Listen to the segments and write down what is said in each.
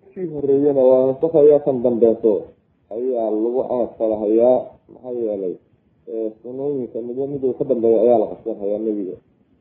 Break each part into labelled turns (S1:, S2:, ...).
S1: midkii horeeyana waa nasakhayaa kan dambeeso ayaa lagu caafalahayaa. maxaa yeelay sunooyinka miduu ka dambeeya ayaa la qabsanhayaa nebiga.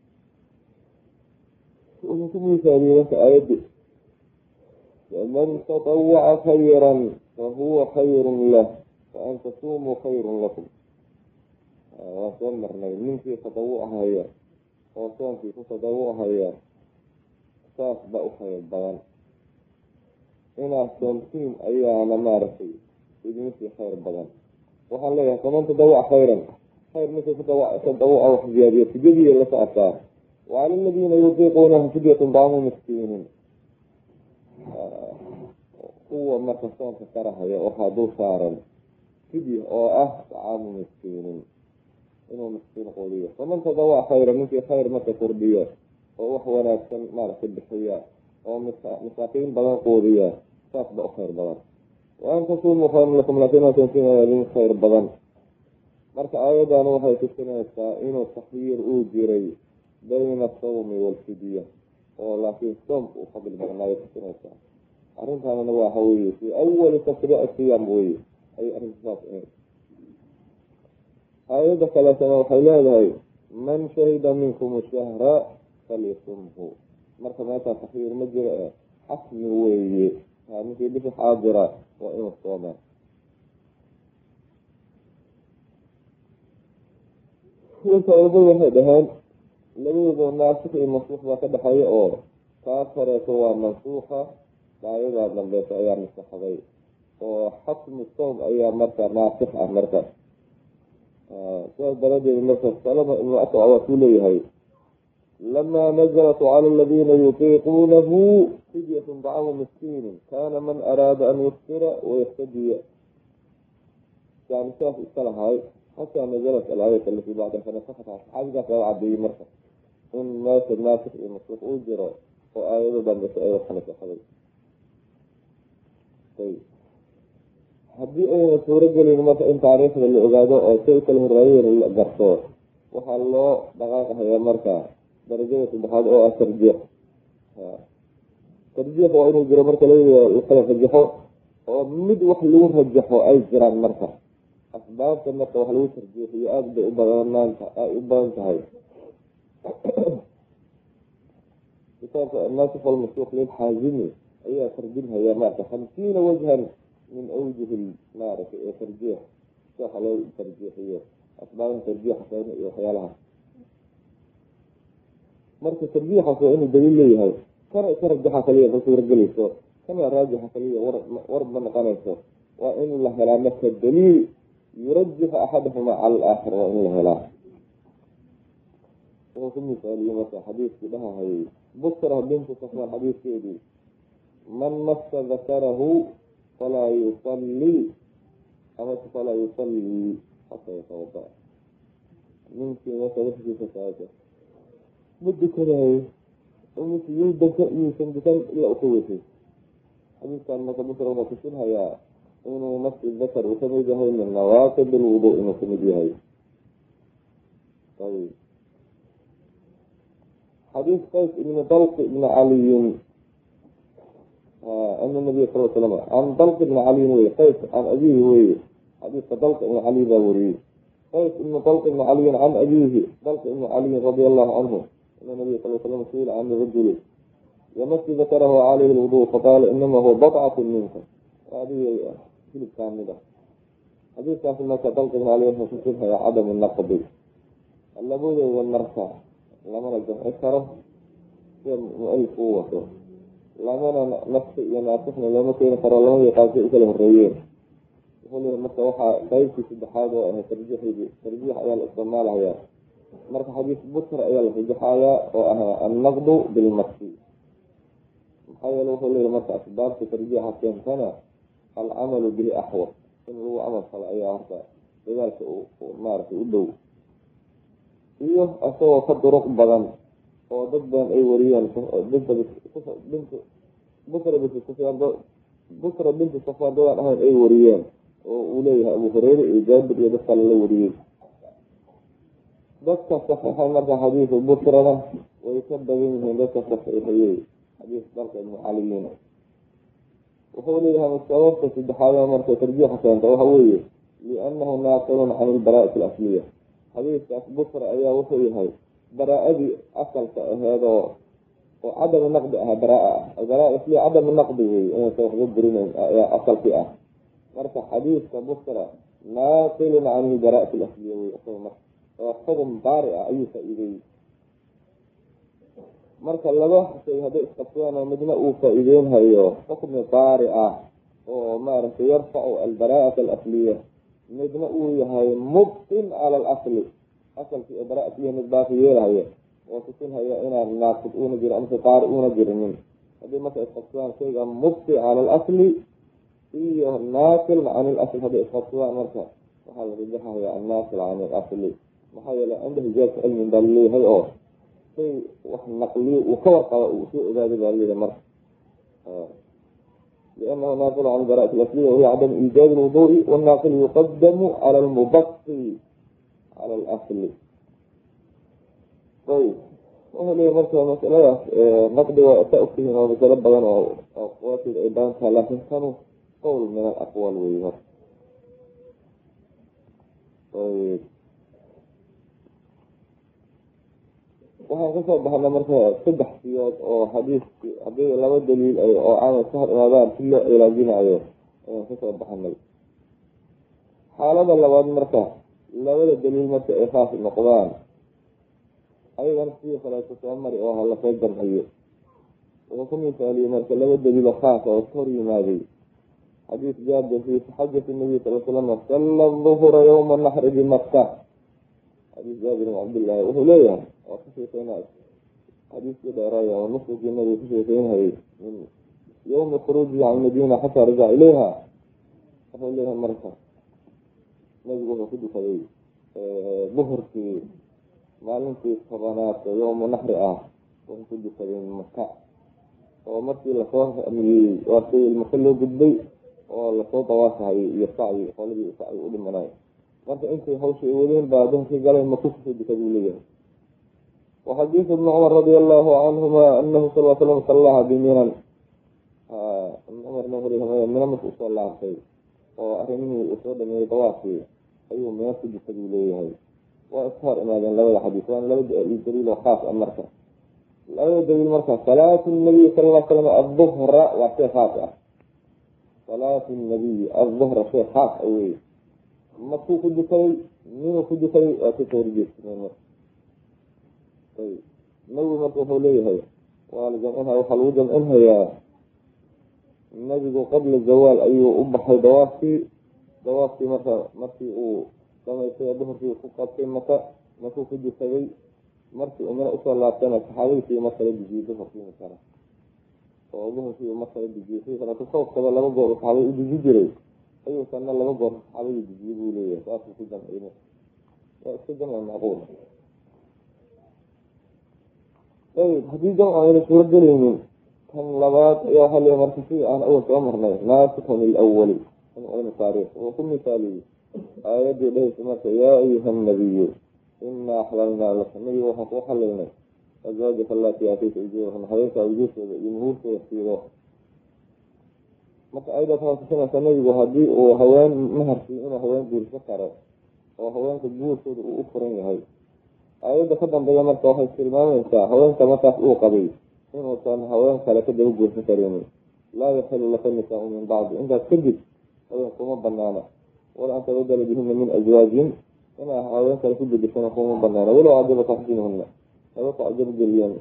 S1: wuxuu ku miisaaliyey marka aayaddi faman tatawaca khayran fahuwa khayrun lah waan tasumuu khayrun lakum. waan soo marnay ninkii tatawuchaya oo soonkii ku tatawuchaya saas ba u khayr badan. inaad soomtiin ayaana maaragtay idinsii khayr badan. waxaan leeyahay faman tatawaca khayran, khayr ninkii tatawuca wax ziyaadiyo fidadiiya la socotaa. wacala aladiina yutiiquunahu fidyatun daamu miskiinin. kuwa marka soonka karahaya waxaa dul saaran fidya oo ah dacaamu miskiinin, inuu miskiin quudiyo. faman tatawaca khayran, ninkii khayr marka kordhiyo oo wax wanaagsan maaragtay bixiya oo masaakiin badan quudiya, saas ba u khayr badan. waan tasumuu khayrun lakum, laakiin asoonsiina idin khayr badan. marka aayadan waxay tusinaysaa inuu takhyiir uu jiray bayna asawmi waalfidya, oo laakiin soomka uu fadli badnaayo tusinaysaa. arrintaanna waxa weye fii awali tashriici siyaam weye ayay arrinta saas ahayd. aayadda kaleetana waxay leedahay man shahida minkum shahra falyasumhu. marka meeshaa takhyiir ma jiro xasmi weeye. ninkii bixi xaadira waa inuu sooma. culamadu waxay dhaheen labadooda naasik iyo mansuuq baa ka dhexeeya, oo taas horeeso waa mansuuqa, aayadaa dambeeso ayaa nasaxday, oo xasmu soom ayaa marka naasik ah. marka sidaas daradeed marka salama ibnu aswac waa kuu leeyahay lamaa nazalat cala aladiina yutiiquunahu fidyatun dacaamu miskiinin kaana man araada an yuftira wayaftadiya. yani saas iska lahaay xataa nazalat alaayat alatii bacda fanasakata. saxaabigaas laga cadeeyey marka in meesha naasik iyo mansuuq uu jiro, oo aayado dambeso ay wax nasaxday. haddii ayna suuragelin marka in taariikhda la ogaado oo say kala horeeyeen la garto, waxaa loo dhaqaaqahayaa marka darajada saddexaad oo ah tarjiix. tarjiix waa inuu jiro marka lakala rajaxo, oo mid wax lagu rajaxo ay jiraan. marka asbaabta marka wax lagu tarjiixiyo aada bay u badan tahay. kitaabka annaasik walmansuuq lilxaazimi ayaa tarjimhaya marka 50 wajhan min awjuh maaragtay ee tarjiix, waxa loo tarjiixiyo asbaaban tarjiixa iyo waxyaalaha. marka tarjiixaas waa inuu daliil leeyahay. kana rajaxa kaliya ka suuragelayso, kana raajixa kaliya war ma noqonayso. waa in la helaa marka daliil yurajix axadahuma cala alaakhar, waa in la helaa. wuxuu ku misaaliyey marka xadiiskii dhahahayay busra bintu safwaan xadiiskeedii man massa dakarahu falaa yusalli xataa yatawada. ninkii marka wafkiisa saaka ma dukanayo yuusan dukan ilaa uka weysay. xadiiskan marka busra wuxuu tusinhayaa inuu nafsi dakar uu kamid yahay min nawaaqid alwudu, inuu kamid yahay. xadiis qays ibn dalq ibn caliyin ana nabiy sal slam can dalq ibn caliyin wey, qays can abihi weye. xadiiska dalq ibn caliy baa wariyey. qays ibn dalq ibn caliyin can abihi dalq ibn caliyin radi allahu canhu ana nabiy sal slam suila can rajuli yamasi dakarahu calayhi lwudu faqaala inama huwa badcatu minka. adiga hilibkaa mid ah. xadiiskaasi marka dalq ibn caliyin wuxuu kusinhayaa cadamu naqdi. labadooda marka lamana jamci karo sida mu-alifku u wato, lamana nafsi iyo naasixna lama keeni karo, labadii qaabsi u kala horeeyeen. wuxuu leeyahay marka waxaa qaybkii saddexaad oo ahay tarjiix ayaa la isticmaalahayaa. marka xadiis busra ayaa la rajaxayaa oo ah annaqdu bilmasi. maxaa yeele wuxuu leeyahay marka asbaabta tarjiixa keentana alcamalu bihi axwad, in lagu camal falo ayaa horta dadaalka maaragtay u dhow, iyo asagoo ka duruq badan oo dad badan ay wariyeen. busra binti safwaan dadaan ahayn ay wariyeen, oo uu leeyahay abu hureyre iyo jaabir iyo dad kale la wariyey. dadka saxiixay marka xadiisu busrana way ka badan yihiin dadka saxiixiyey xadiis dalka ibnu caliyin. wuxuu leeyahay sababta saddexaad marka tarjiixa keenta waxa weeye liannahu naaqilun can ilbaraa'ati alasliya. xadiiskaas busra ayaa wuxuu yahay baraa-adii asalka aheedoo oo cadam naqdi ah, baraa albaraa asliya cadam naqdi wey, inaysa waxba burinayn ayaa asalkii ah. marka xadiiska busra naaqilun can ilbaraa'ati alasliya wey, isaga marka oo xukun baari ah ayuu faa-iideeyey. marka laba shay hadday isqabsadaan oo midna uu faa-iideynhayo xukmi baari ah oo maaragtay yarfacu albaraa'ata alasliya, midna uu yahay mubtin cala alasli, asalkii oo baraa asliya mid baaqi yeelahaya oo tusinhaya inaan naaqid uuna jirin amase qaari uuna jirinin. haddii marka isqabsadaan shayga mubti cala alasli iyo naaqil can ilasli hadday isqabsadaan, marka waxaa la rajaxaya annaaqil can ilasli, maxaa yeele cinda hijaabka cilmin baa laleeyahay oo shay wax naqliyo uu ka warqaba uu soo ogaaday baa laleeyahay marka liannahu naaqil can baraa'ati alasliya wahiya cadam iijaabi lwuduui wanaaqil yuqadamu cala almubaqi cala alasli. ayb wuxuu leeyahy marka masaladaas naqdi waa ka ogtihiin oo masalo badan oo aqwaasheeda ay badan tahay, laakin kanu qowl min alaqwaal wey marka. ayb waxaan kasoo baxna marka saddex siyood oo xadiiski haddii laba daliil oo camal ka hor imaadaan si loo cilaajinayo ayaan kasoo baxnay. xaalada labaad marka labada daliil marka ay khaas noqdaan, ayagana sidii kaleeto soo mari oo lasoo jamciyo. wuxuu ku misaaliyey marka laba daliilo khaas oo ka hor yimaaday. xadiis jaabir fi xajati nabiy sal slam salla duhura yawma naxri bimaka. xadiis jaabir ibn cabdillahi wuxuu leeyahay oo ka sheekeynay xadiiskii dheeraaya oo nusrigii nabiga ku sheekeynhayay min yawmi khuruujihi can madiina xataa rajaca ilayha. wuxuu leeyahay marka nabigu wuxuu ku dukaday duhurkii maalintii tobanaad oo yawmu naxri ah wuxuu ku dukaday maka, oo markii lasoo amiyey waa shay maka loo gudbay oo lasoo dawaafahay iyo sacyi qoladii sacyi u dhimanay. marka intay hawsha ay wadeen baa duhurkii galay maku kusoo dukada uu leeyahay. وxadiiث ibn cmar radi allahu canhuma anahu sal slam sallaha biminan. mina marka usoo laabtay oo arrimihii uu soo dhameeyey dawaafkii ayuu mina ku dukada uu leeyahay. waa iska hor imaadeen labada xadiis, waana laba daliil oo khaas ah. marka labada daliil marka salaatu nabiy sal l slam aduhra waa shay khaas ah. salaatu nabiy aduhra shay khaas ah wey, markuu ku dukaday minuu ku dukaday waa ka soo horjeedsameen marka. nabigu marka wuxuu leeyahay waa la jamcinhaya, waxaa lagu jamcinhayaa nabigu qabla zawaal ayuu u baxay dawaafkii marka markii uu dhamaystay duhurkii ku qabtay maka markuu ku dukaday, markii uu mina usoo laabtana saxaabadiisii markala dejiyey duhurkii makana oo duhurkii markala dejiyey si kaleeto sawskaba laba goor saxaabada u deji jiray ayuu sana laba goor saxaabadii dejiyey buu leeyahay. saasuu ku jamciyey waa iska jamca macquul. ayb haddii jamca ayna suuro gelaynin, kan labaad ayaa waxaa leeyahay marka sidii aan awal soo marnay naasikun ilawali in cilmi taariikh. wuxuu ku misaaliyey aayadii dhehaysa marka yaa ayuha nabiyu inaa axlalnaa laka, nabiga waxaan kuu xalaynay azwaajaka allatii aatayta ujuurahunna, habeenkaa ujuurtooda iyo muhuurtooda siido. marka ayadaas waxaa tusinaysa nabigu haddii uu haween maharsiiyo inuu haween guurso karo oo haweenka guurkooda uu u furan yahay. aayadda ka dambeeya marka waxay tilmaamaysaa haweenka markaas uu qabay inuusan haween kale ka daba guursan karin. laa yaxilu laka nisaau min bacdi, intaas kadib haween kuma banaana. wala an tabadala bihina min azwaajin, inaa haween kale ku bedeshana kuma banaana. walow acjabaka xusnuhuna, haba ku acjab geliyaan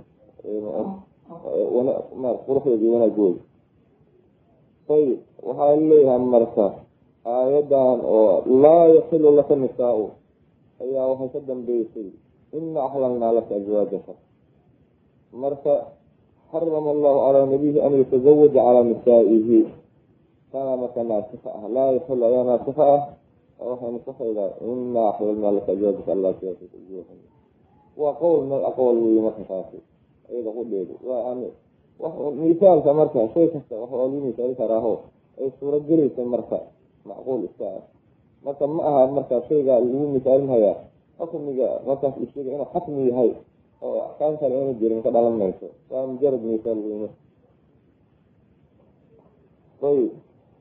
S1: quruxdoodii wanaagooda. ayb waxaa leeyahay marka aayadan oo laa yaxilu laka nisaau ayaa waxay ka dambeysay ina axlalnaa laka azwaajaka. marka xarama allahu calaa nabiyihi an yatazawaja calaa nisaa'ihi, kana marka naasika ah. laa yaxilu ayaa naasika ah, waxay nasakaydaa ina axlalnaa laka azwaajaka allatii aatayta ujuurahunna. waa qowl min aqwaal weeye marka taasi ayada qudheedu waa misaalka marka shay kasta wax waa lagu misaali karaaho ay suuro gelaysa marka macquul iska ah. marka ma aha marka shayga lagu misaalinhayaa xukmiga markaas uu sheegay inuu xasmi yahay oo axkaam kale ayna jirin ka dhalan mayso. waa mujarad misaal weyne. ayb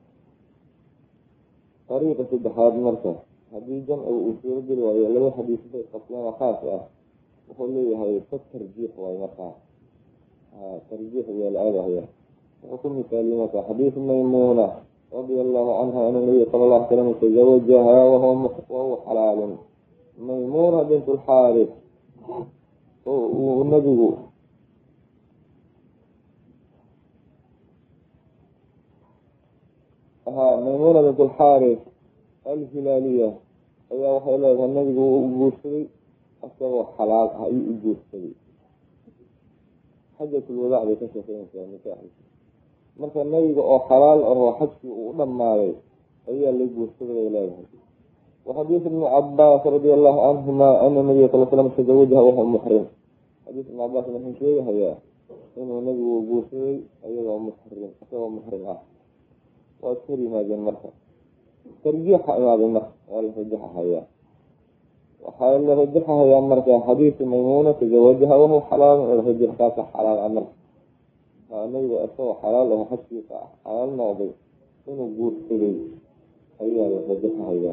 S1: طريقة saddexaad marka haddii jamci uu suuro geli waayo laba xadiis bay qaslaan khaas ah wuxuu leeyahay ka tarjiix waayo markaa tarjiix ayaa la aadahaya wuxuu ku misaali marka xadiis maymuna radia allahu canha ana nabiya sala allahu alay salam tazawajaha wahuwa xalaalun maymuna bint lxaaris uu nabigu maymuna bint lxaaris alhilaaliya ayaa waxay leedahay nabigu u guursaday isagoo xalaal ah ayuu u guursaday xajatulwadaac bay ka sheekeynaysaa nikaaxiisa marka nabiga oo xalaal ahoo xajkii uu u dhammaaday ayaa la guursaday bay leedahay waxadiis ibnu cabaas radia allahu canhuma ana nabiya sal slam tazawajaha wahuwa muxrim xadiis ibnu cabaasna wuxuu sheegahayaa inuu nabigu guursaday iyagoo muxrim isagoo muxrim ah waa iska hor yimaadeen marka tarjiixa imaaday marka waa la rajaxahayaa waxaa la rajaxahayaa marka xadiisu maymuna tazawajaha wahuwa xalaal rajaxkaasa xalaal ah marka nabiga isagoo xalaal aho xajkiisa ah xalaal noqday inuu guursaday ayaa la rajaxahayaa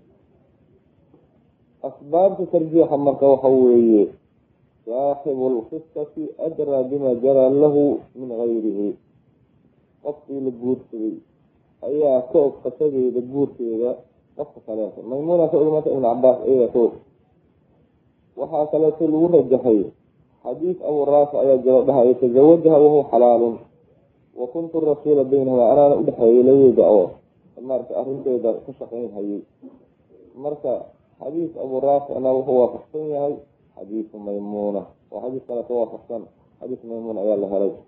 S1: asbaabta tarjiixa marka waxa weeye saaxibu lqisati adraa bima jaraa lahu min gayrihi qofkii la guursaday ayaa ka og qisadeeda guurkeeda qofka kaleeto maymuna ka og marka ibn cabaas ayaga ka og waxaa kaleeto lagu rajaxay xadiis abu raafic ayaa jiro dhahayo tazawajaha wahuwa xalaalun wa kuntu rasuula baynahuma anaana udhexeeyay labadooda oo marka arrinteeda ka shaqayn hayay marka xadiis abu raaficna wuxuu waafaqsan yahay xadiisu maymuna oo xadiis kaleeto waafaqsan xadiis maymuna ayaa la helay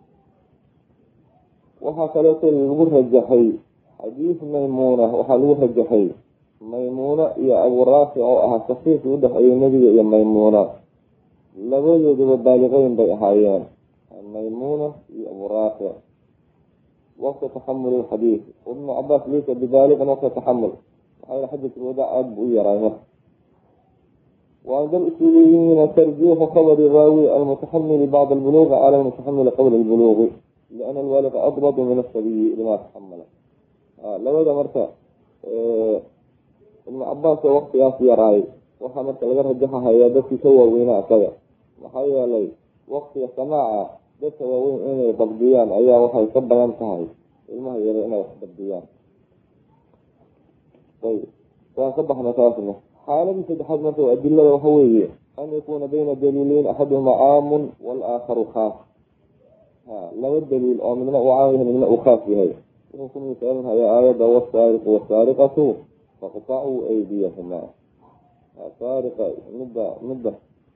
S1: waxaa kaleeto lagu rajaxay xadiis maymuna waxaa lagu rajaxay maymuna iyo abu raafic oo ahaa safiirka udhexeeyay nebiga iyo maymuna labadooduba baaliqeyn bay ahaayeen maymuna iyo abu raafic waqta taxamul lxadiis ibnu cabaas laysa bibaaliqin waqta taxamul maxaa xajatulwadaac aada bu u yaraay marka وعند الأصوليين ترجيح خبر الراوي المتحمل بعض البلوغ على المتحمل قبل البلوغ لأن الوالد أضبط من الصبي لما تحمله لماذا مرتا ابن عباس وقت ياسي راي وحمد لغير رجحها يا دكي سوى ويناء كذا وحيا لي وقت يسمع دكي وين إني ضبطيان أيها وحي كبا ينتهي المها يرى إني ضبطيان طيب فصبحنا ثلاثة حالة تدحض مثل أدلة وهوية أن يكون بين دليلين أحدهما عام والآخر خاص لو الدليل أو من وعامه من أخاف بهذا وكم يسألها يا آية والسارق والسارقة فقطعوا أيديهما سارقة مدة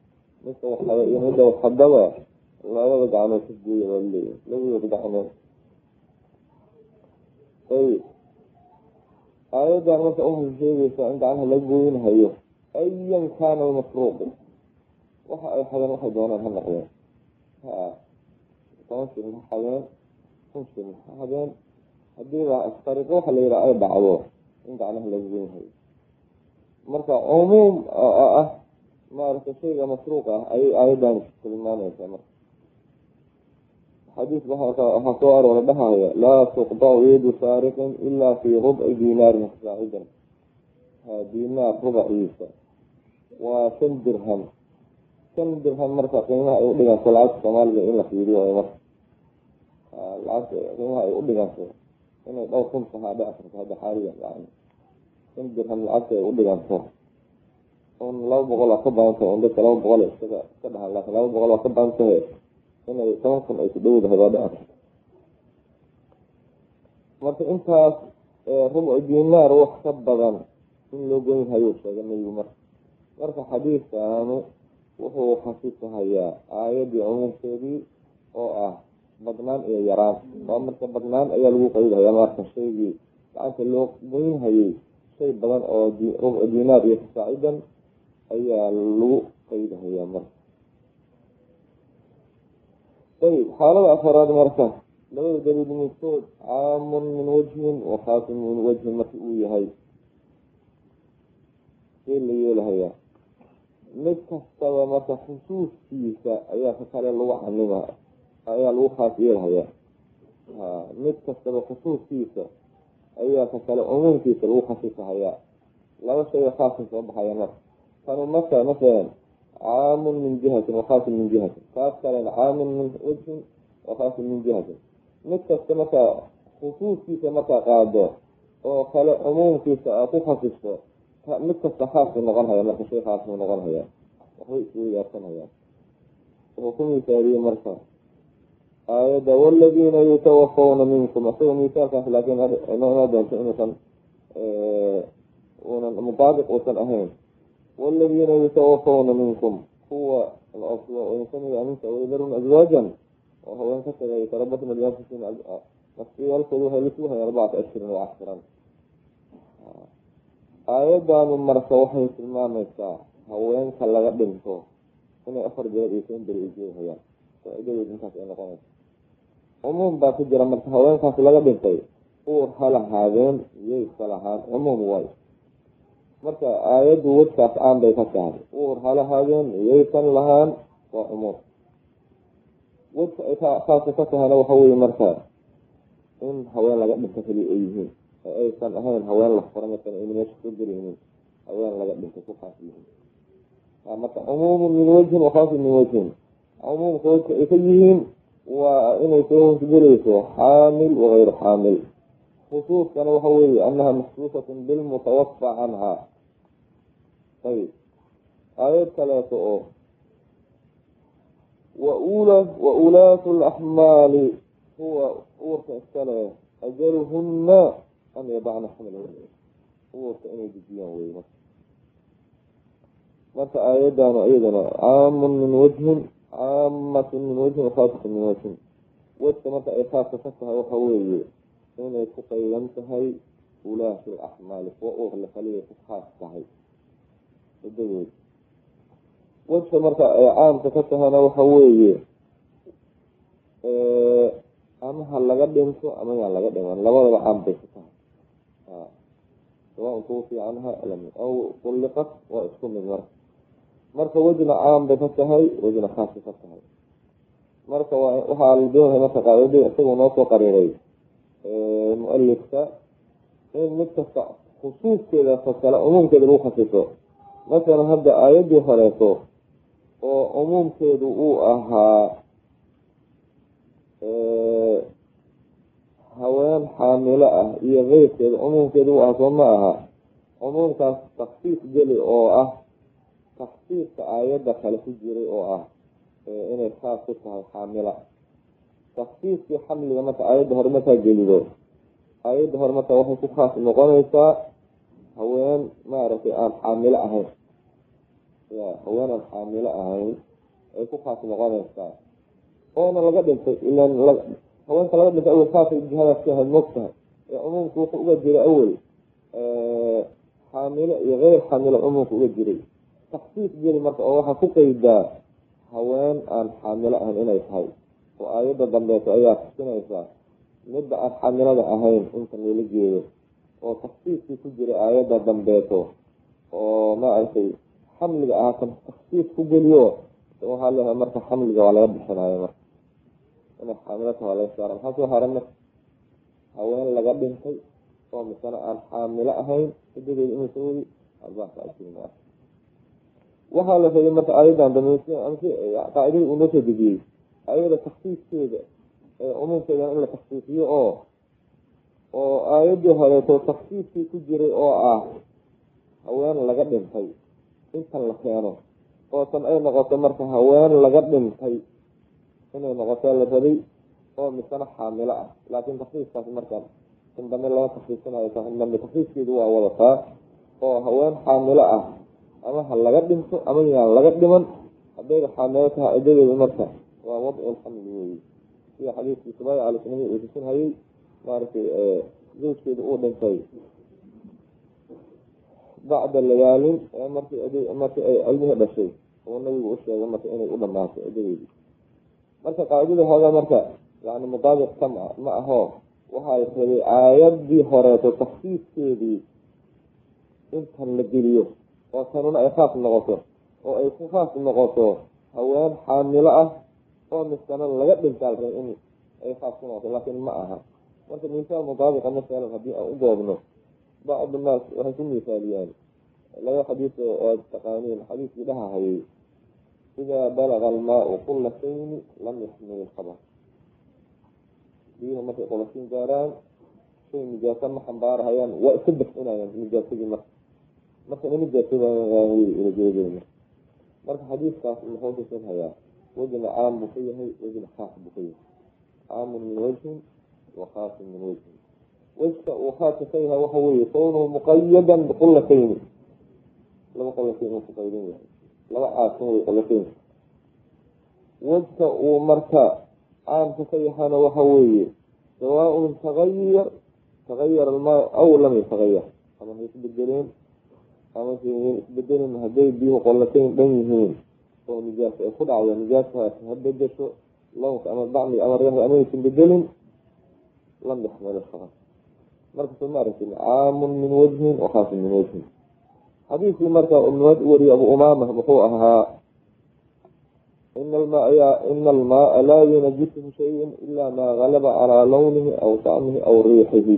S1: وحدوا لا يرد عنه سجية واللي لا يرد عنه طيب آية مثل الشيء عند عنها لجوين هيو أيا كان المفروض أي حدا واحد وانا هالنقيان تمشي حالين تمشي حالين هدينا الطريقة وحا اللي يرأي بعضه عند عنها لجوين هيو مركا عموم ما رأيت شيء مسروقة أي دانش كلمانة يسمى حديث بها صور ونبها هي لا تقطع يد سارق إلا في ربع دينار مساعدا دينار ربع عيسى وشن درهم مركا قيمة يؤدي صلاة كمال إلا في ريوة مركا العصر قيمة يؤدي إنه لو كنت هذا أفرق هذا حاليا يعني شن درهم العصر يؤدي لو بقول أصبع أنت عندك لو بقول كده لك لو بقول أصبع أنت inay tobankan ay ku dhowdahay baa dhaca marka intaas rubcu dinaar wax ka badan in loo goyn hayo sheegay nabigu marka xadiiskaanu wuxuu khasiisahayaa aayadii cumuumkeedii oo ah badnaan iyo yaraan waa marka badnaan ayaa lagu qaydahayaa marka shaygii gacanta loo goyn hayay shay badan oo rubcu dinaar iyo fasaacidan ayaa lagu qaydahayaa marka طيب حالة أفراد مركة لو دليل مكتوب عام من وجه وخاص من وجه مسؤولية هاي إيه اللي يلها مكتوى مركة خصوص فيسا أيها فكالي اللوحة عنها أيها الوحة فيها mid kastaba khusuuskiisa ayaa ka kale cumuumkiisa lagu khasisahayaa. laba shay khaasin soo baxaya marka kanu masalan caamun min jihatin wa khaasin min jihatin, kaas kalena caamun min wajhin wa khaasin min jihatin. mid kasta markaa khusuuskiisa markaa qaado oo kale cumuumkiisa aa ku khasisto, mid kasta khaasku noqon haya, marka shay khaasku noqon haya, waxbay isugu yaarsanayaan. wuxuu ku misaaliye marka aayadda waladiina yutawafawna minkum, isaga misaalkaas laakiin inoo doonto inuusan unan mutaabiq uusan ahayn. waladiina yutawafawna minkum, kuwa la ofdo insamaya aminka waydarun azwaajan, oo haween ka tagay tarabasna lianfusihim, nafsiyaalkoodu waxay lisuhayn 4 ashhurin wa 10. aayaddaanu marka waxay tilmaamaysaa haweenka laga dhinto inay 4 bilood iyo 10 beri ijoogayaan, faa'iidadeedu intaas ay noqonaysa. cumuum baa ku jira marka haweenkaas laga dhintay uur ha lahaadeen yaysa lahaan, cumuum waay. marka aayaddu wadkaas caan bay ka tahay, uur ha lahaadeen yaysan lahaan, waa cumuum. wadka ay khaaska ka tahayna waxa weye marka in haween laga dhinto keliya ay yihiin, oo aysan ahayn haween la fura markan ayna meesha soo gelaynin, haween laga dhinto ku khaas yihiin. marka cumuumun min wajhin wa khaasun min wajhin, cumuumka wadka ay ka yihiin waa inay soo hosgelayso xaamil wagayru xaamil. khusuuskana waxa weeye anaha maxsuusatun bilmutawafa canha. ayb aayad kaleeto oo waulaatu laxmaali, kuwa uurka iskale ajaluhuna an yadacna xamlahuna, uurka inay dejiyaan wey. marka aayaddaanu iyadana caamun min wajhin, caamatun min wajhin, khaasatun min wajhin. wadka marka ay khaaska ka tahay waxa weeye inay ku qayban tahay ulaatu laxmaali, kuwa uur la kaliya ku khaas tahay cidadeed. wadka marka ay caamka ka tahayna waxa weeye ama ha laga dhinto ama yaan laga dhiman, labadaba caam bay ku tahay. sawaan tuufi canha aw ulliqat, waa isku mid. marka wejna caam bay ka tahay, wejna khaas bay ka tahay. marka waxaa la doonaya marka qaadadii isagoo noo soo qariiray mualifka in mid kasta khusuuskeeda kale cumuumkeeda lagu khasiso. masalan hadda aayaddii horeeto oo cumuumkeedu uu ahaa haween xaamilo ah iyo keyrkeeda, cumuumkeedu uu ahaa soo ma aha. cumuumkaas taksiis geli oo ah taksiiska aayadda kale ku jiray oo ah inay khaas ku tahay xaamila. taksiiskii xamliga marka aayadda hore markaa gelido, aayadda hore marka waxay ku khaas noqonaysaa haween maaragtay aan xaamilo ahayn, haween aan xaamilo ahayn ay ku khaas noqonaysaa, oona laga dhintay. ilan haweenka laga dhintay awel khaasa jihadaas ka ahayd mogtahay, ee cumuumku wuxuu uga jiray awel xaamilo iyo keyr xaamilo cumuumka uga jiray. taksiis geli marka oo waxaa ku qeydaa haween aan xaamilo ahayn inay tahay, oo aayadda dambeeto ayaa tusinaysaa midda aan xaamilada ahayn inta loola jeedo, oo taksiiskii ku jiray aayadda dambeeto oo maaragtay xamliga ahaa kan taksiis ku geliyo, waxaa leeyahay marka xamliga waa laga bixinayo. marka inay xaamilata waa laga saara. maxaa soo haray marka haween laga dhintay oo misana aan xaamilo ahayn, cidadeeda inuu soo weli waxaa la rabay marka aayaddan dambe qaacidadii uu noo soo dejiyey ayada taksiiskeeda cumuumkeeda in la taksiisiyo oo aayaddii horeeto taksiiskii ku jiray oo ah haween laga dhintay intan la keeno, oo tan ay noqoto marka haween laga dhintay inay noqoto la rabay oo misana xaamilo ah. laakiin taksiiskaas markaan in dambe loo taksiisinayo, dambe taksiiskeedu waa wadataa oo haween xaamilo ah ama ha laga dhinto ama yaan laga dhiman, haddayda xaamilo tahay cidadeedu marka waa wadcu lxamli weeye, sida xadiiskii subay calaisnami uu tusinhayay maaragtay zawjkeedu uu dhintay bacda layaalin markii ay ilmihii dhashay oo nabigu u sheegay marka inay u dhamaato cidadeedii. marka qaacidada hooga marka yani mutaabiq ma aho, waxaa la rabay aayaddii horeeto taksiiskeedii intan la geliyo oo tanuna ay khaas noqoto, oo ay ku khaas noqoto haween xaamilo ah oo misana laga dhintaa in ay khaas ku noqotay laakiin ma aha. marka misaal mutaabiqa masalan haddii aan u doobno bacd naas waxay ku misaaliyaan laba xadiis oo aad taqaaniin xadiiskii dhahahayay idaa balaga almaau qulatayni lam yaxmil ilkhabar, biyuhu markay qulatiin gaaraan shay nijaasa ma xambaarahayaan waa iska bixinayaan nijaasadii marka ma nijaasadaajeedeyna. marka xadiiskaas muxuu tusinhayaa wejna caam buu ka yahay, wejna khaas buu ka yahay. caamun min wajhin wa khaasun min wajhin. wejka uu khaaska ka yahay waxa weeye kownuhu muqayadan biqulatayni, laba qulatayn uu ku qaydan yahay, laba caasin way qulatayn. wejka uu marka caamka ka yahana waxa weeye sawaaun tagayar almaa aw lam yatagayar, ama hay isbedeleen ama isbedelin. hadday biyuhu qolatayn dhan yihiin oo nijaasa ay ku dhacdo, nijaasahaas ha bedesho lownka ama dacmi ama reexda amaysan bedelin, lam yaxmil ilkhabar. marka soo ma aragtin caamun min wajhin wa khaasun min wajhin. xadiiskii marka wariye abu umaama muxuu ahaa ina almaaa laa yunajisuhu shayun ila maa galaba calaa lawnihi aw tacmihi aw riixihi.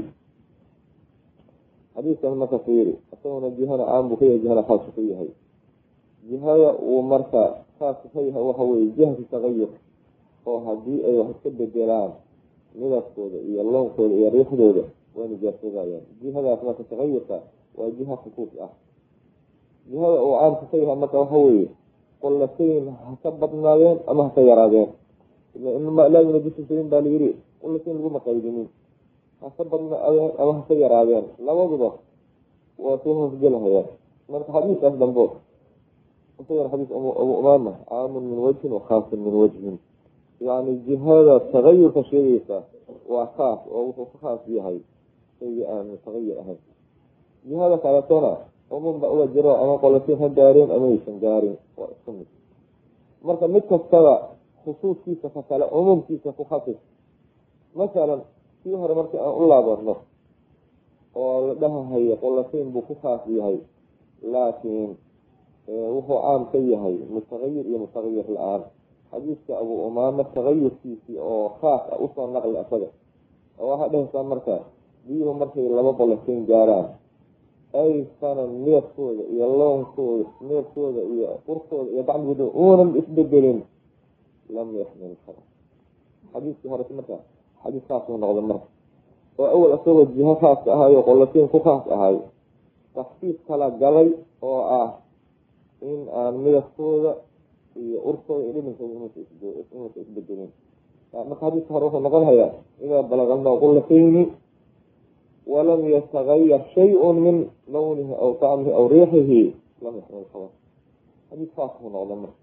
S1: xadiiskan marka fiiri isaguna jihana caam buu ka yahay, jihana khaas ka yahay. jihada uu marka khaaska ka yahay waxa weye jihatu tagayur, oo haddii ay wax iska bedelaan midabkooda iyo loonkooda iyo riixdooda waa nijaasadayaan. jihadaas marka tagayurka waa jiha khusuus ah. jihada uu caamka ka yahay marka waxa weeye qolatayn haka badnaadeen ama haka yaraadeen. inama laa yunajisu shayin baa layiri, qolatayn laguma qaydinin, haka badnaadeen ama haka yaraadeen, labaduba waa soo hoosgelahayaan. marka xadiiskaas dambo isagana xadiis abu umaama caamun min wajhin wa khaasun min wajhin, yani jihada tagayurka sheegaysa waa khaas oo wuxuu ka khaas yahay shaygii aan tagayur ahayn. jihada kaletona umuum ba uga jiro, ama qolatiin ha gaareen ama aysan gaarin, waa isku mid. marka mid kastaba khusuuskiisa ka kale umuumkiisa ku khasis. masalan kii hore markii aan u laabano oo la dhahahayo qolatiin buu ku khaas yahay, laakiin wuxuu caam ka yahay mutagayir iyo mutagayir la-aan. xadiiska abu umaama tagayurkiisii oo khaas ah usoo naqli asaga oo waxaa dhehaysaa marka biyuhu markay laba qolatiin gaaraan aysanan midabkooda iyo loonkooda midabkooda iyo urkooda iyo dacmigooda uunan isbedelin, lam yaxmil ilkhabar. xadiiskii hore marka xadiis khaasuu noqda marka, oo awal asagoo jiho khaaska ahayo qolatiin ku khaas ahay, taxsiis kala galay oo ah in aan midabkooda iyo urkooda iyo dhiminkooda inuusa isbedelin. marka xadiiska hore wuxuu noqon hayaa idaa balagalnaa qulatayni walam yatagayar shayun min lawnihi aw tacmihi aw riixihi lam yaxmil ilkhabar. xadiis khaas buu noqda marka.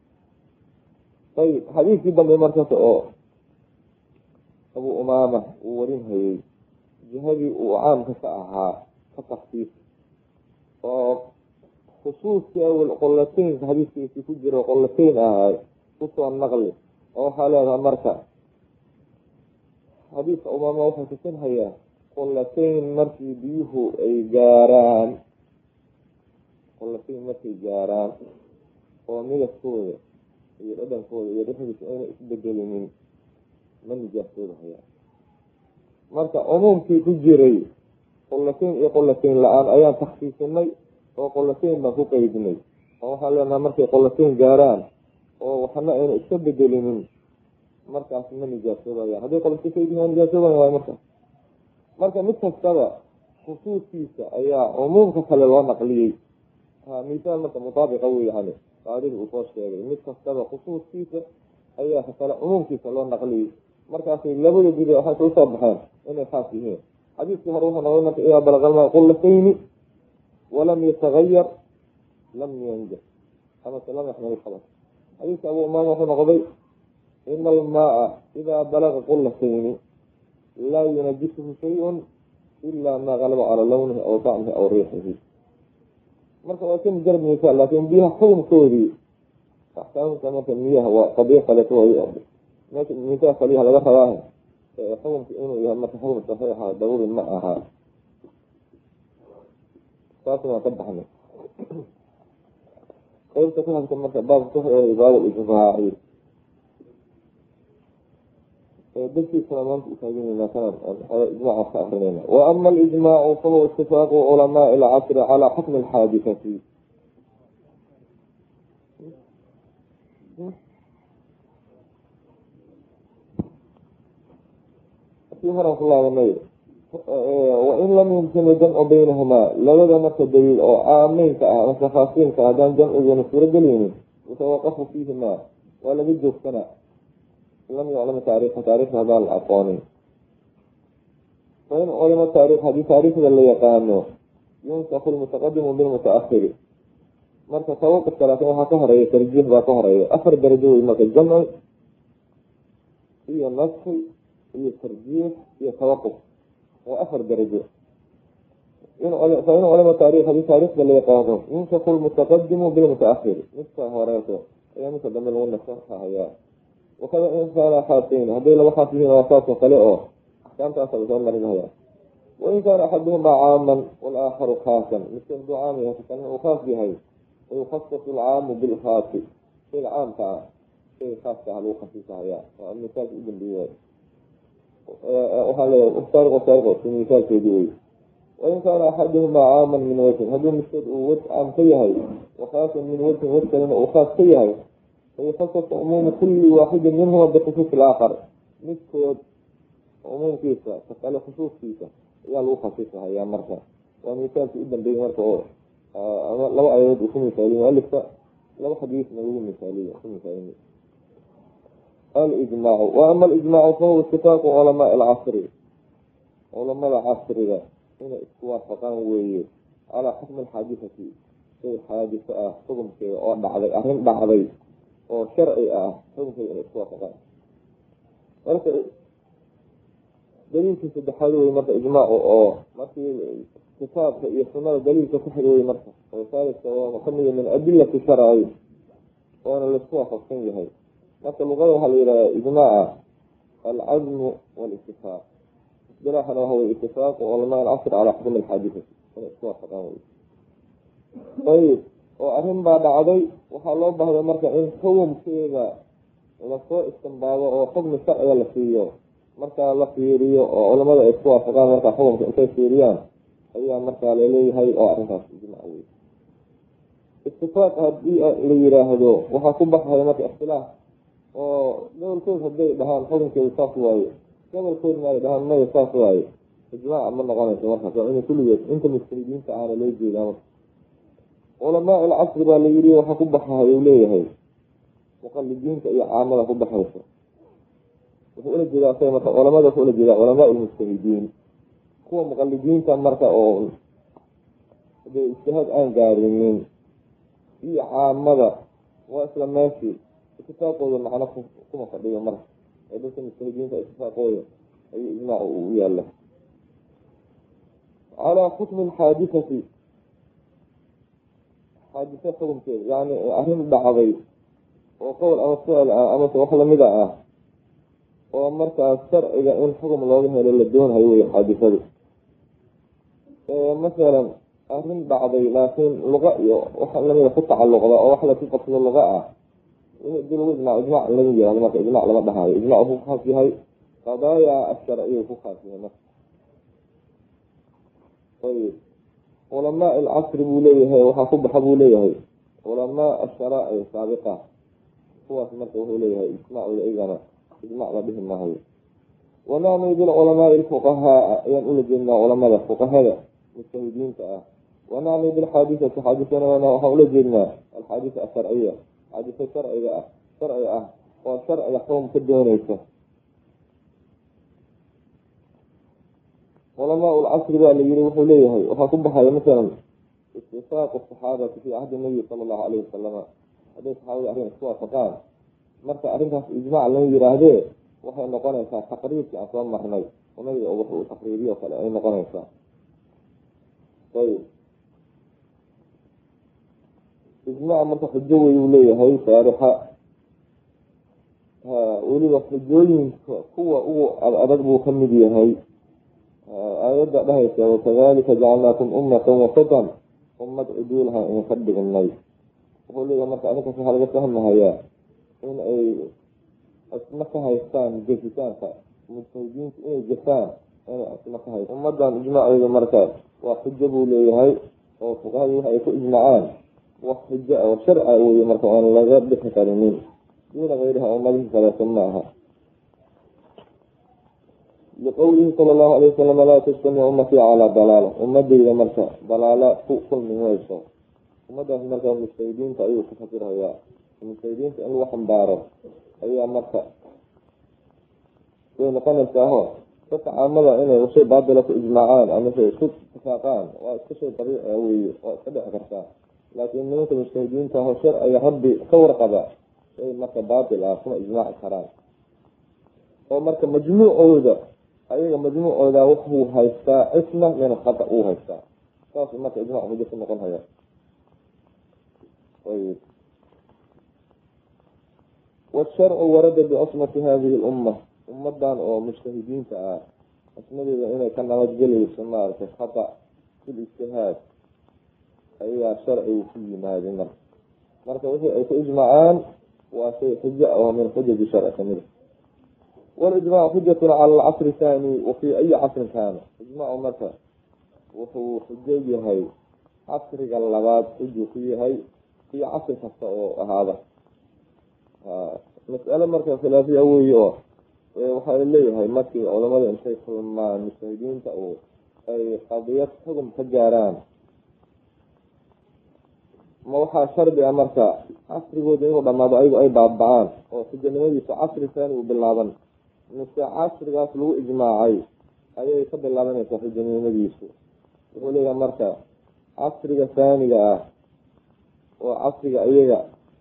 S1: ayib xadiiskii dambe markaas oo abu umaama uu warin hayay jihadii uu caamka ka ahaa ka taxsiis oo khusuuskii awal qolataynka xadiiskiisii ku jiro qolatayn ahay kusoo naqli, oo waxaa leedaha marka xadiiska umaama wuxuu tusin hayaa qolatayn markii biyuhu ay gaaraan, qolatayn markay gaaraan oo midabkooda iyo dhadhankooda iyo rixdiisa ayna isbedelinin ma nijaasooda hayaa. marka umuumkii ku jiray qolatayn iyo qolatayn la-aan ayaan takhsiisinay oo qolatayn baan ku qaydinay, oo waxaan leenaha markay qolatayn gaaraan oo waxna ayna iska bedelinin markaas ma nijaasoobaya. hadday qolatayn kaydin waa nijaasoobaya waay marka mid kastaba khusuuskiisa ayaa umuumka kale loo naqliyey. misaal marka mutaabiqa wey yani qaadida uu soo sheegay, mid kastaba khusuuskiisa ayaa kale umuumkiisa loo naqliyey. markaasay labada guda waxay soo soo baxeen inay khaas yihiin. xadiiskii hore wuxuu noqday marka idaa balagalmaa qulatayni walam yatagayar lam yanjah amase lam yaxmil ilkhabar. xadiiska abu umaama wuxuu noqday ina almaaa idaa balaga qulatayni laa yunajisuhu shayun ilaa maa galaba calaa lawnihi aw tacmihi aw riixihi. marka waa ka mujarad misaal, laakin biyaha xukunkoodii axkaamka marka miyaha waa qadiyo kaleeto meesha misaal kaliyaha laga rabaaha xukunka inuu yahay marka xukun saxiixa daruuri ma aha. saas waan ka baxnay. qaybta ku hadka marka baabka baab ijmaaci دلتي سلامات وكاجين مثلا إجماع الآخرين. وأما الإجماع فهو اتفاق علماء العصر على حكم الحادثة. فيها رحمة الله عليه. وإن لم يمكن الجمع بينهما لولا نفس الدليل أو عامين وخاصين كهذان جمع ونصير دليل وتوقفوا فيهما ولا بده السنة لم يعلم تاريخ هذا الأقواني. فإن علم التاريخ هذه تاريخ اللي يقانه ينسخ المتقدم بالمتأخر. مرة توقف 30 طهرية ترجيح بطهرية أخر درجة إما الجمع هي النسخ هي الترجيح هي توقف وأخر درجة. فإن علم التاريخ هذه تاريخ اللي يقانه ينسخ المتقدم بالمتأخر نسخة هوريته يعني تدمر النسخة هي. وكذا إنسان حاطين هذول وحاطين وساط وقلئه كانت أصبحون مرنها. وإن كان أحدهما عاما والآخر خاصا مثل دعامها فكان خاص بهاي ويخصص العام بالخاص في العام تعالى في خاصة على خصيصة هي والمثال ابن بيوي وهذا افترق في مثال في بيوي. وإن كان أحدهما عاما من وجه هذول مثل وجه فيها وخاص من وجه وخاص فيها فيخصص عموم كل واحد منهما بخصوص الآخر مثل عموم كيسة فقال خصوص كيسة يالو خصيصة هي مرة. ومثال في ابن بيوي مرة لو أيضا يكون مثالي وألف لو حديث نقول مثالي يكون مثالي. الإجماع. وأما الإجماع فهو اتفاق علماء العصر. علماء العصر هنا اتوافقان ويه على حكم الحادثة في حادثة حكم في بعضي أهل بعضي أو شرعي حكم في اتوافقان. ولكن دليل في التحدث مرة إجماع أو ما في كتاب يسمى دليل تحدث مرة وثالث ومقنية من أدلة الشرعية وأنا الاتوافقين هاي. مثل لغوها إلى إجماع العزم والاتفاق. جراحنا وهو الاتفاق وعلماء العصر على حكم الحادثة. طيب وأهم بعد عدي وحلو بهذا مركز إن كوم فيها لسوء استنباضه وحكم الشرع لفيه مركز لفيه وعلماء الاتفاق فقال مركز حكم كيفيريان أيها مركز لليه هاي أعرفها إجماعي. اتفاق هذه اللي يراهدوه وحكوبة هاي مركز اختلاف ولو الكون هدي دهان حكم كيفاق واي كما الكون مالي دهان ما يفاق واي إجماع عملنا غانا مركز وإن كل يوم أنت مستريدين تعالى ليجي لهم علماء العصر اللي يريد وحكوبة هاي وليه هاي مقلدين كأي عامل حكوبة حوصة وفقول الجلاء سيمة علماء فقول الجلاء علماء المستريدين هو مقلدين كان مركز أول باجتهاد آن قارنين في عامل وأسلم ماشي اتفاقوا معنا كما قضية مرة بس المستهدين اتفاقوا أي إجماع ويا الله على حكم الحادثة حادثة حكم كيف يعني أهم الدعوي وقول أما السؤال أما سوحل مدعاه ومركز السرع إذا إن حكم الله للدون هيوي حادثة مثلا أهم بعضي لكن لغة وحل من يخط على اللغة أو وحل في قصة اللغة يقولوا إجماع الذي يعني ما إجماع لما ده هاي إجماع هو خاص بهاي قضايا الشرعية هو خاص بها. طيب علماء العصر بوليه وحكم بحبوليه علماء الشرائع السابقة هو سمته بوليه إجماع الإجماع إجماع بهم ما هي. ونعم يقول علماء الفقهاء ينقل الجنة علماء الفقهاء مجتهدين كأه. ونعم يقول حادثة حادثنا ونحول الجنة الحادثة الشرعية حادثة شرعية والشرع يحكم في الدونيسة. علماء العصر بقى اللي يروحوا ليه وحكم بها مثلا اتفاق الصحابة في عهد النبي صلى الله عليه وسلم هذه الصحابة أهلين السواء فقال مركا أرنها في إجماع النبي راهده وحي نقول تقريب في أصلا محني ونبي أوحوا تقريبية وقال أي نقول إنسان. طيب إجماع منطقة الجوي وليه هاي صارحة ولي وقت الجوي هو أرغبوا كمدية هاي آيات لها يسوى وكذلك جعلناكم أمة وسطا أمة عدولها إن يصدق النبي وقال لي مركا أنك في حلقة فهمها يا إن أي asna ka haystaan gesitaanka mujtahidiinta inay jirtaan inay asna ka haysto ummadan ijmaaceeda marka waa xujo buu leeyahay oo fuqahadu waxa ay ku ijmacaan wax xujo oo sharci weeye marka aan laga bixi karinin duuna gayriha ummadihi kaleeto ma aha liqowlihi sala allahu alayh wasalam laa tajtamicu ummatii calaa dalaala ummadayda marka dalaala ku kulmi mayso ummadaas marka mujtahidiinta ayuu ku fasirhayaa mujtahidiinta in lagu xambaaro ayaa marka way noqonaysaaho dadka caamada inay shay baatila ku ijmaacaan ama shay isku ifaaqaan waa iska shay dabiici weeye waa iska dhici kartaa laakiin nimanka mujtahidiinta aho sharciga rabbi ka warqaba shay marka baatil ah kuma ijmaaci karaan oo marka majmuucooda ayaga majmuucooda wuxuu haystaa cisma min khata uu haystaa saasuu marka ijmac mujo ku noqon haya washarcu warada biasmati hadihi lumma ummadan oo mujtahidiinta ah asmadeeda inay ka nabadgelayso maaragtay khata fil ijtihaad ayaa sharcigu ku yimaaday marka wixii ay ku ijmacaan waa shay xujo oo min xujaji sharci kamid walijmac xujatun cala alcasri thani wafii ayi casrin kaana ijmacu marka wuxuu xujo yahay casriga labaad xuju ku yahay iyo casri kasta oo ahaada mas'ale marka khilaafiya weeye oo waxaa leeyahay markii culamada intay kulmaan mujtahidiinta oo ay qadiyad xugum ka gaaraan ma waxaa shardi ah marka casrigooda inuu dhamaado ayagu ay baaba-aan oo xujanimadiisa casri thani uu bilaaban mise casrigaas lagu ijmaacay ayay ka bilaabanaysaa xujanimadiisu wuxuu leeyahay marka casriga haaniga ah oo casriga iyaga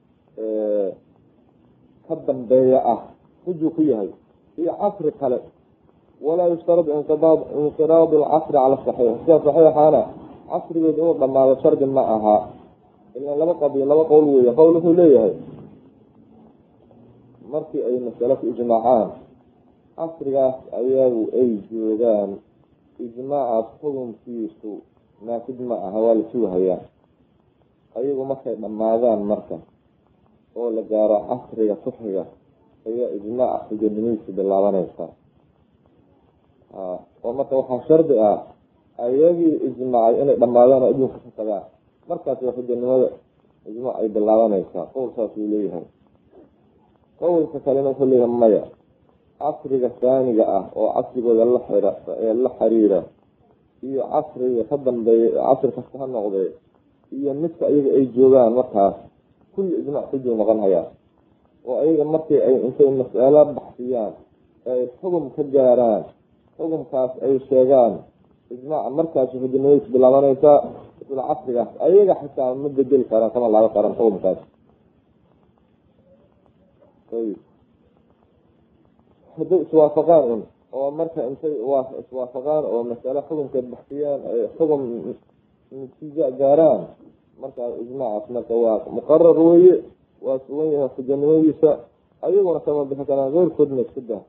S1: ka dambeeya ah xuju ku yahay iyo casri kale walaa yushtarad inqiraad alcasri cala saxiix sida saxiixaana casrigeed inuu dhamaado shardi ma aha ilaa laba qowl weeye qowl wuxuu leeyahay markii ay masale ku ijmaacaan casrigaas ayagu ay joogaan ijmaacaas xukunkiisu naafid ma aha waa la sugahayaa ayagu markay dhamaadaan marka oo la gaaro casriga suxiga ayaa ijmaaca xujanimadiisa bilaabanaysa oo marka waxaa shardi ah ayagii ijmaacay inay dhamaadaan oo adduunka ka tagaan markaas waa xujanimada ijmaac ay bilaabanaysaa qowl saasuu leeyahay qowlka kalena wuxuu leeyahay maya casriga haaniga ah oo casrigooda la xiriira iyo casriga ka dambeeya casri kasta ha noqdee iyo midka ayaga ay joogaan markaas kulli ijmac xujuu noqon hayaa oo ayaga markii ay intay mas'alo baxsiyaan ay xugum ka gaaraan xugumkaas ay sheegaan ijmaaca markaas xujanimadiisa bilaabanaysaa isla casrigaas ayaga xitaa ma bedeli karaan kama laaban karaan xugumkaas hadday iswaafaqaan un oo marka intay iswaafaqaan oo mas'alo xugumkeed baxsiyaan ay xugum natiija gaaraan markaas ijmaacaas marka waa muqarar weeye waa sugan yahay xujanimadiisa ayaguna kama bixi karaan keyrkoodna isku dah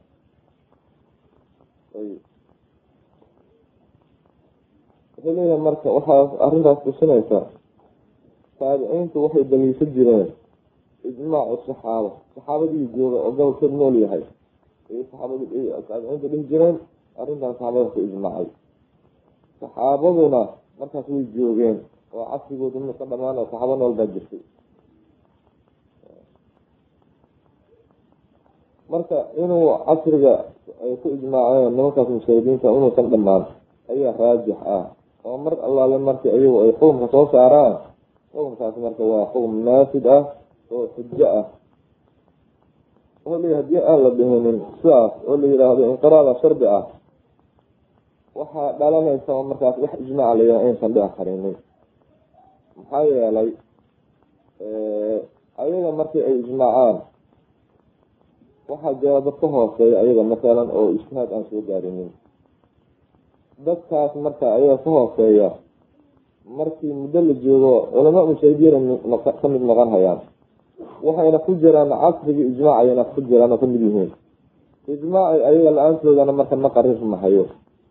S1: wuxuu leeyahay marka waxaa arrintaas tusinaysa taabiciintu waxay daliishan jireen ijmaacu saxaabadii jooga oo gobolkeed nool yahay taabiciinta dhihi jireen arrintan saxaabada ku ijmaacay saxaabaduna markaas way joogeen oo casrigooda inu ka dhamaan oo saxaabo nool baa jirtay marka inuu casriga ay ku ijmaaceen nimankaas mujtahidiinta inuusan dhamaan ayaa raajix ah oo mar allaale markii ayagu ay xukumka soo saaraan xukumkaas marka waa xukum naafid ah oo xujo ah wuxuu leeyahy haddii aan la dhihinin sidaas oo la yidhaahdo inqiraada shardi ah waxaa dhalanaysa oo markaas wax ijmaaca la yidhaha aysan dhici karinin maxaa yeelay ayaga markii ay ijmaacaan waxaa jira dad ka hooseeya ayaga masalan oo ijtihaad aan soo gaarinin dadkaas marka ayaga ka hooseeya markii muddo la joogo culamaa mujtahidiina ka mid noqon hayaan waxayna ku jiraan casrigii ijmaac ayayna ku jiraan oo ka mid yihiin ijmaaci ayaga la-aantoodana marka ma qarirmahayo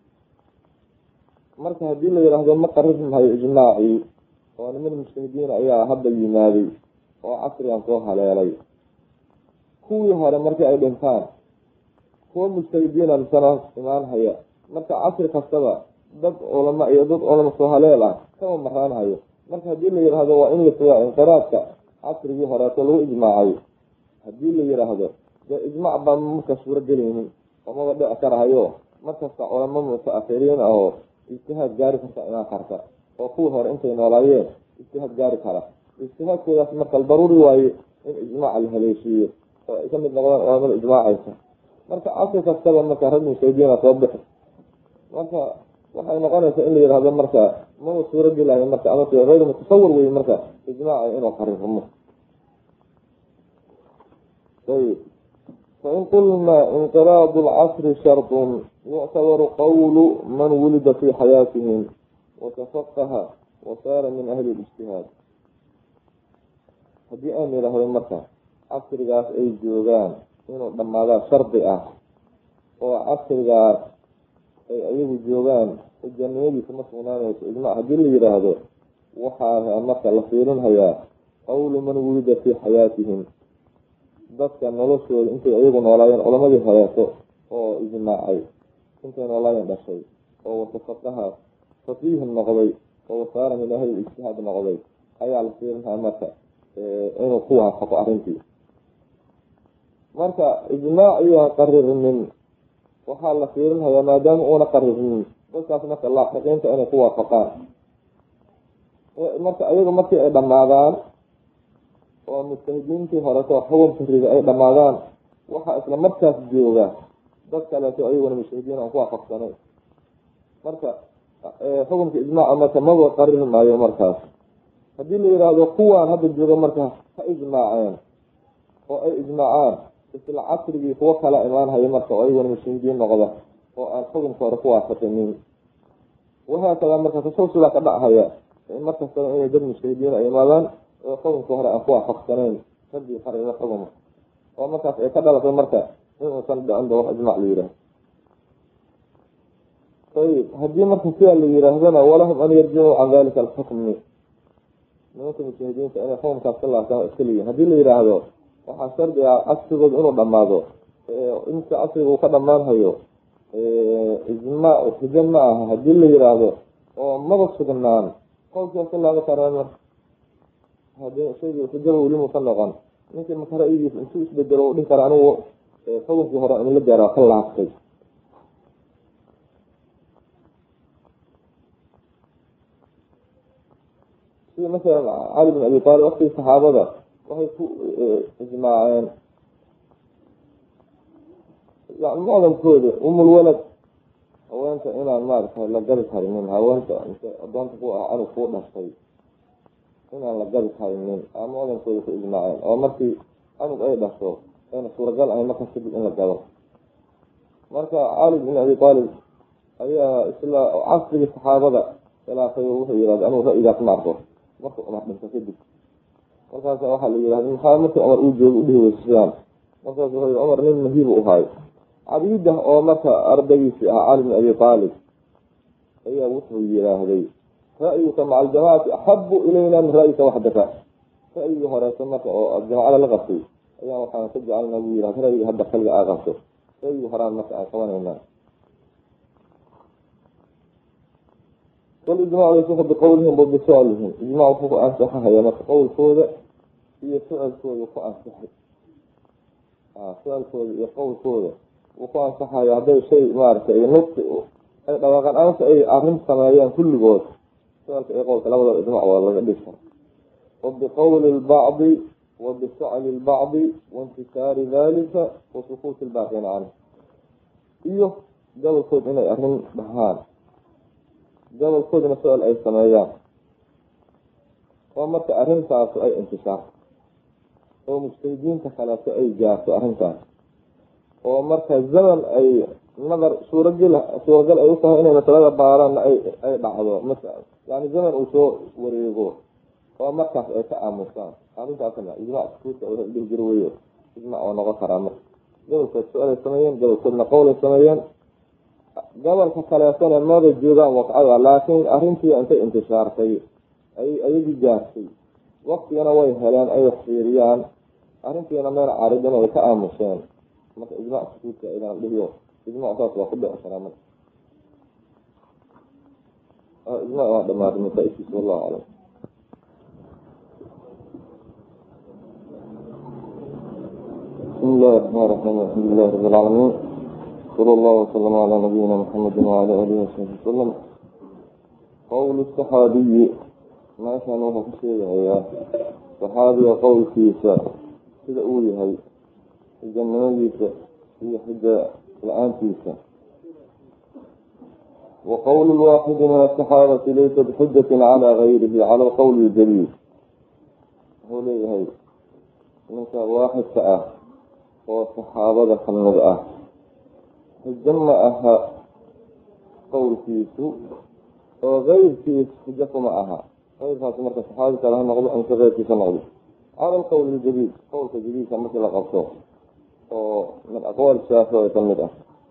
S1: marka haddii la yidhaahdo ma qarirmahayo ijmaacii oo niman mujtahidiin ayaa hadda yimaaday oo casrigan soo haleelay kuwii hore markii ay dhintaan kuwa mujtahidiina misana imaan haya. marka casri kastaba dad culama iyo dad culama soo haleel ah kama maraan hayo. marka haddii la yidhaahdo waa in la sugaa inqiraadka casrigii horeeto lagu ijmaacay, haddii la yidhaahdo dee ijmaac baan marka suuro gelaynin amaba dhici karahayo markasta culamo mutaakhiriin ah oo ijtihaad gaari karta imaan karta oo kuwii hore intay noolaayeen ijtihaad gaari kara. ijtihaadkoodaas marka daruuri waaye in ijmaaca la haleeshiiyo oo ay ka mid noqdaan culamada ijmaacaysa. marka casri kastaba marka rag mujtahidiina soo bixi, marka waxay noqonaysaa in la yidhaahdo marka mama suuro gelayo marka ama hayr mutasawir wey marka ijmaaca inuu qarifmo. ayib fain qulna inqiraadu lcasri sharطun yuctabaru qawlu man wulida fi xayaatihim watafaqaha wasaara min ahli lijtihaad. haddii aan yidhaahdo marka casrigaas ay joogaan inuu dhammaadaa shardi ah oo casrigaas ay ayagu joogaan janiyadiisa ma sugnaanayso ijmac, haddii la yidhaahdo waxaa marka la fiirinhayaa qawlu man wulida fi xayaatihim, dadka noloshooda intay ayagu noolaayeen culamadii horeeto oo ijmaacay intay noolaayeen dhashay oo watafaqaha faqiih noqday oo wasaara min ahli ijtihaad noqday ayaa la fiirinhaya marka inuu ku waafaqo arrintii. marka ijmaac iyo qarirnin waxaa la fiirinhayaa maadaama uuna qarirnin dadkaas marka laaxiqiinta inay ku waafaqaan. marka ayagu markii ay dhammaadaan oo mujtahidiintii horeto xukunka riga ay dhammaadaan waxaa isla markaas jooga dad kaleeto ayaguna mujtahidiin aan ku waafaqsanayn. marka xukunka ijmaaca marka maba qarir maayo markaas. haddii la yidhaahdo kuwaan hadda jooga marka ha ijmaaceen oo ay ijmaacaan isla casrigii kuwo kala imaanhayo marka oo ayaguna mujtahidiin noqda oo aan xukunka hore ku waafaqinin, wahaakada marka tasawsudaa ka dhachaya markastaba inay dad mujtahidiin ay imaadaan oo xukunka hore aan ku waafaqsanayn raddii qarida xukuma oo markaas ay ka dhalatay marka inuusan dhicin ba wax ijmaac la yidhaahdo. ayib haddii marka sidaa la yidhaahdana walahum an yarjicuu can dalika alxukmi, nimanka mujtahidiinta inay xukunkaas ka laabtaan iska leeyihin. haddii la yidhaahdo waxaa shardi ah casrigooda inuu dhamaado, inta casriga uu ka dhamaanhayo ijmaac xujo ma aha haddii la yidhaahdo oo maba sugnaan qowlkaas ka laaban karaan. marka hadii shaygii xujaba weli muusa noqon ninkii marka ra'yigiisa intuu isbedelo u dhin kara anigu xukunkii hore in la gaaro ka laabtay. sida masalan cali bin abi taalib waqtigii saxaabada waxay ku ijmaaceen yani mucdamkooda umulwalad haweenta inaan maaragtay la gabi karinin, haweenta inte adoonta ku ah anug kuu dhashay inaan la gabi karinin aa mucdamkooda ku ijmaaceen oo markii anug ay dhasho ayna suuragal ahayn markaas kadib in la gabo. marka cali bin abi taalib ayaa isla casrigii saxaabada khilaafay oo wuxuu yihahda anigu ra'yigaas ma arko markuu cumar dhinto kadib. markaas waxaa la yihahda maxaa markii cumar uu joogo udhihi weysa sidaan. markaas wuxuu yihi cumar nin muhiibu uhaay cabiidah oo marka ardaygiisii ahaa cali bin abi taalib ayaa wuxuu yidhaahday ra'yuka maca aljamacati axabu ilayna min ra'yika waxdaka. ra'yigii horeeto marka oo jamacada la qabtay ayaa waxaan ka jecelnaa buu yihahda ra'yigii hadda kaliga aa qabto, ra'yigii horaan marka aan qabanaynaa. walijmac laysuxa biqowlihim wa bisu'aalihim, ijmac wuxuu ku ansaxahaya marka qowlkooda iyo su-aalkooda ku ansaxay. su-aalkooda iyo qowlkooda wuu ku ansaxaya hadday shay maaragtay iyo nudki ay dhawaaqaan amase ay arrin sameeyaan kulligood su-aalka iyo qowlka labadaba ijmac waa laga dhig kara. wa biqowli lbacdi wa bisacli lbacdi waintisaari dalika wa sukuuti lbaaqiina canhu, iyo gobolkood inay arrin dhahaan gobolkoodna su-aal ay sameeyaan oo marka arrintaas ay intishaar oo mujtahidiinta kaleeto ay gaarto arrintaas oo marka zaman ay nadar suuragal ay u tahay inay masalada baaraanna ay dhacdo yani zaman uu soo wareego oo markaas ay ka aamusaan arrintaasna ijmac sukuuta dhihi jiro weyo ijmac oo noqon karaa. marka gobolkood su-aal ay sameeyeen gobolkoodna qowl ay sameeyeen gobolka kaleetona mada joogaan waqcada laakiin arrintii intay intishaartay ay ayagii gaartay waqtigana way heleen ay wax fiiriyaan arrintiina meel caaridana way ka aamuseen marka ijmaac sukuudka inaan dhihiyo ijmaac saas waa ku dhici karaa marka ijmaac waa dhamaaday masaa-ishiisa wallahu aclam. بسم الله الرحمن الرحيم الحمد لله رب العالمين صلى الله وسلم على نبينا محمد وعلى آله وصحبه وسلم. قول الصحابي ما كان وهو كشيء هي صحابي قول كيسا كذا أولي هاي الجنة كيسا هي حجة الآن كيسا. وقول الواحد من الصحابة ليس بحجة على غيره على القول الجليل. هو ليه هاي منك واحد ساعة وصحابة كالنبأة الجنة أها قول كيسو وغير كيس حجة معها غير هذا مركز صحابة كالها نغضو أنك غير كيس نغضو على القول الجديد. قول الجديد كمثل قبطه من أقوال الشافعية كالنبأة.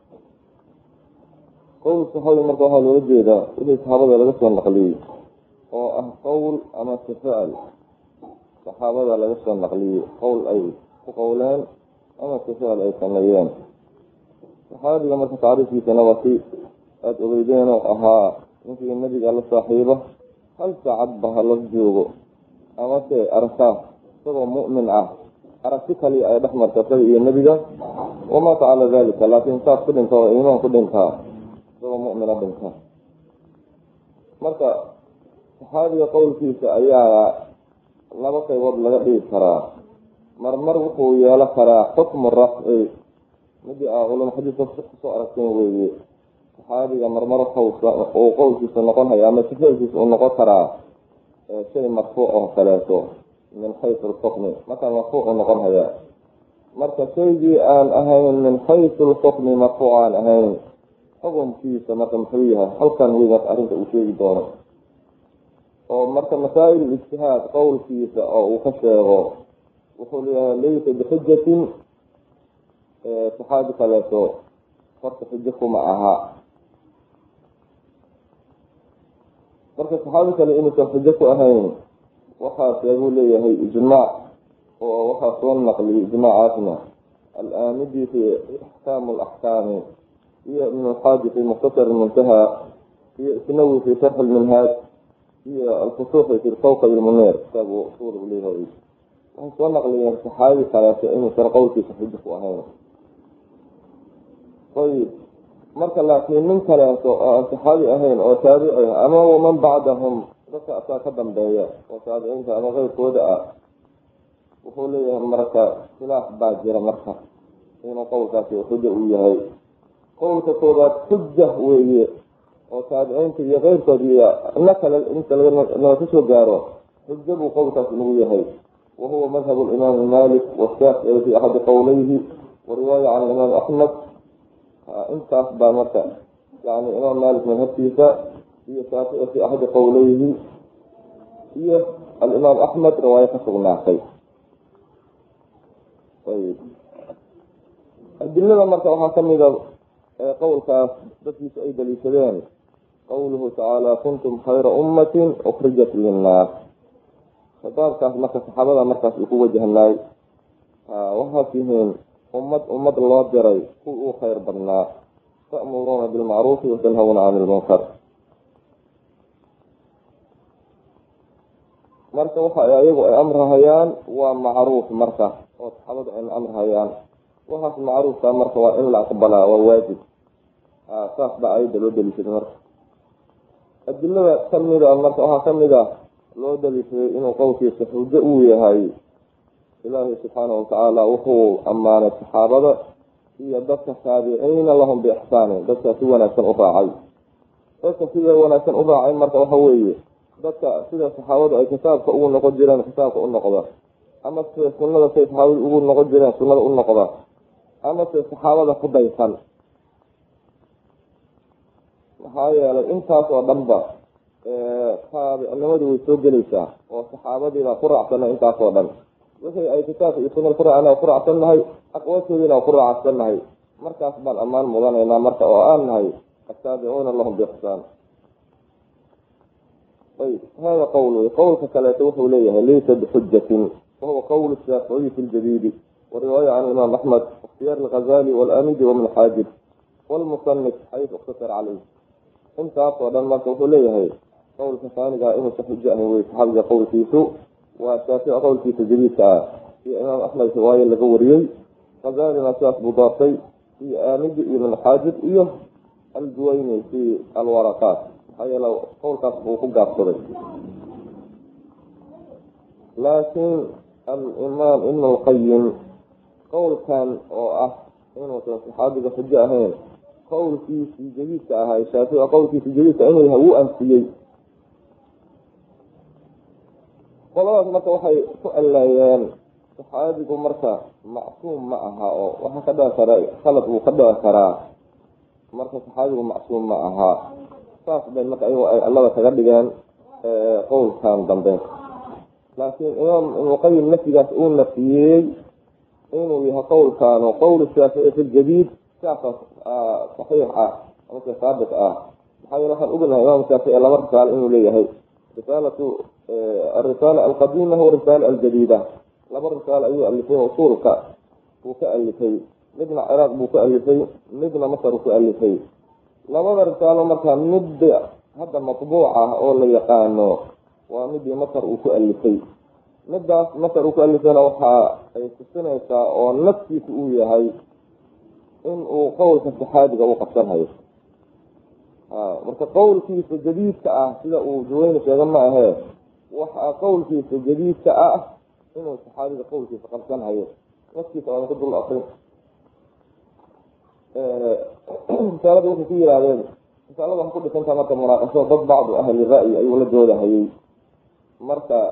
S1: قول الصحابة مركوها الوجيدة إلي صحابة لغسوا النقلية قول أما تفعل صحابة لغسوا النقلية قول أي وقولان أما تفعل أي سنيان. صحابي لما تعرف في سنواتي أتغيدين وأها يمكن النبي قال صاحبه هل تعبها للجوغ أما أرساه سوى مؤمن أرسك لي أي بحمر تفعي النبي وما تعالى ذلك لكن صاحب كدنك وإيمان كدنك سوى مؤمن بنك. مركا صحابي قول فيك أيها لما قيود لغدي كرا مرمر وقو يالا كرا حكم الرفع نبي أقول حديث الصحة أرسين ويجي صحابي مرمر خوص وقول فيك نقولها يا ما تفعل فيك ونقول كرا شيء مرفوع ثلاثة من حيث الحكم مثلا مرفوع ونقولها يا مركا شيء أن أهين من حيث الحكم مرفوعا أهين حكم فيك مثلا حويها هل كان هو أرنت أشيء دونه ومركا مسائل الاجتهاد قول فيك أو خشيه وقول ليس بحجة صحابي ثلاثة فرق حجته معها مركا صحابي لأنه حجته أهين وخاص يقول لي هي إجماع وخاص ونقل إجماعاتنا الآمدي في إحكام الأحكام هي من الحادث في مختصر المنتهى هي تنوي في شرح المنهاج هي الفصوح في الفوق المنير كتاب أصول بليغوي ونقل الصحابي ثلاثة إنه سرقوا في حجته أهين. طيب مركا لكن من ثلاثة صحابي أهين أو تابعين أما ومن بعدهم بس أساكبا بيا وتابعين أما غير كوداء وقول لي مركا سلاح باجر مركا هنا قول كاسي وحجة وياهي قول كوداء حجة وياهي وتابعين في غير كودية أنك أنت لما تشو جاره حجة وقول كاسي وياهي وهو مذهب الإمام مالك والشافعي في أحد قوليه ورواية عن الإمام أحمد انت أخبار مركا يعني الإمام مالك من هبتيسا هي الشافعي في أحد قوليه هي الإمام أحمد رواية صغنى خير. طيب الدليل مركا وحاكم إذا قول كاس بسيس أيضا لسبين قوله تعالى كنتم خير أمة أخرجت للناس خطاب كاس مركا صحابة مركا يكون وجه الناي وها فيهن أمة الله جري هو خير بنا تأمرون بالمعروف وتنهون عن المنكر. مركا وها يجو أمر هيان ومعروف مركا وصحابة أن أمر هيان وها المعروف كمركا وإن لا قبلا وواجب صاح بعيد لو دليل في مركا الدليل كمل مركا وها كمل لو دليل في إنه قوتي سحوجة وياهاي إلهي سبحانه وتعالى وهو أمان الصحابة هي ضدك التابعين لهم بإحسان ضدك سوى ناسا أضاعي ضدك سوى ناسا أضاعي مركا وهوية ضدك سوى الصحابة أي كتاب فأقول نقود جيران كتاب فأقول نقضى أما سنة سيد حاول أقول نقود جيران سنة أقول نقضى أما سيد الصحابة قضيفا هاي الإنساس وضنبا أنه يسوق جليسا والصحابة إذا قرع سنة إنساس وضنبا وهي أي كتاب يكون القرآن أنا وقرأ سنهاي أقوى وقرأ سنهاي مركز بال أمان مغانا إلى مركز وآن هاي التابعون لهم بإحسان. طيب هذا قوله قول كلا توحوا ليه ليس بحجة وهو قول الشافعي في الجديد، ورواية عن الإمام أحمد اختيار الغزالي والآمدي ومن حاجب والمصنف حيث اقتصر عليه. انت أصلا ما تقول لي هي قول ثاني قائم تحجأه ويتحفظ قول في سوء، والشافعي قول في الجديد في إمام أحمد رواية لغوريي، غزالي نساس بضاطي في آمدي من حاجب الجويني في الورقات. هي لو قول كفوق قاصري. لكن الإمام ابن القيم قول كان إنه صحابي حجاهين قول في جديد هاي شافعي قول في جديد إنه هو أنسيي. خلاص مركا waxay ku alayeen saxaabigu marka macsuum ma aha oo waxa ka dhaca khalad uu ka dhaca karaa marka saxaabigu macsuum ma aha saas bay marka ay Allah kaga dhigaan qowlkan dambe. laakiin imaam ibn qayyim nafsigaas uu nafiyay inuu yahay qowlkan oo qowl shaafici fi jadid sax صحيح ama saabit maxaa yeelay waxaan ognahay imaam shaafici laba risaal inuu leeyahay رسالة الرسالة القديمة والرسالة الجديدة. لما الرسالة أيها التي وصولك وكألفي نبنى عراق وكألفي نبنى مصر وكألفي. لما الرسالة مركها نبدأ هذا مطبوعة أولا يقانو ونبدأ مصر وكألفي نبدأ مصر وكألفي نوحا أي السنة ونفسي تقوية هاي إن قولك التحادق وقفتها هاي marka qowlkiisa jadiidka sida uu duwayna sheegan ma ahe waxa qowlkiisa jadiidka inuu saxaabiga qowlkiisa qabsan hayo naftiisa waa ku dul aqrin risaalada wuxuu ku yidhaahdeen risaalada waxaa ku dhisantaa marka munaaqasho dad bacdu ahli ra'yi ayuu la doodahayay marka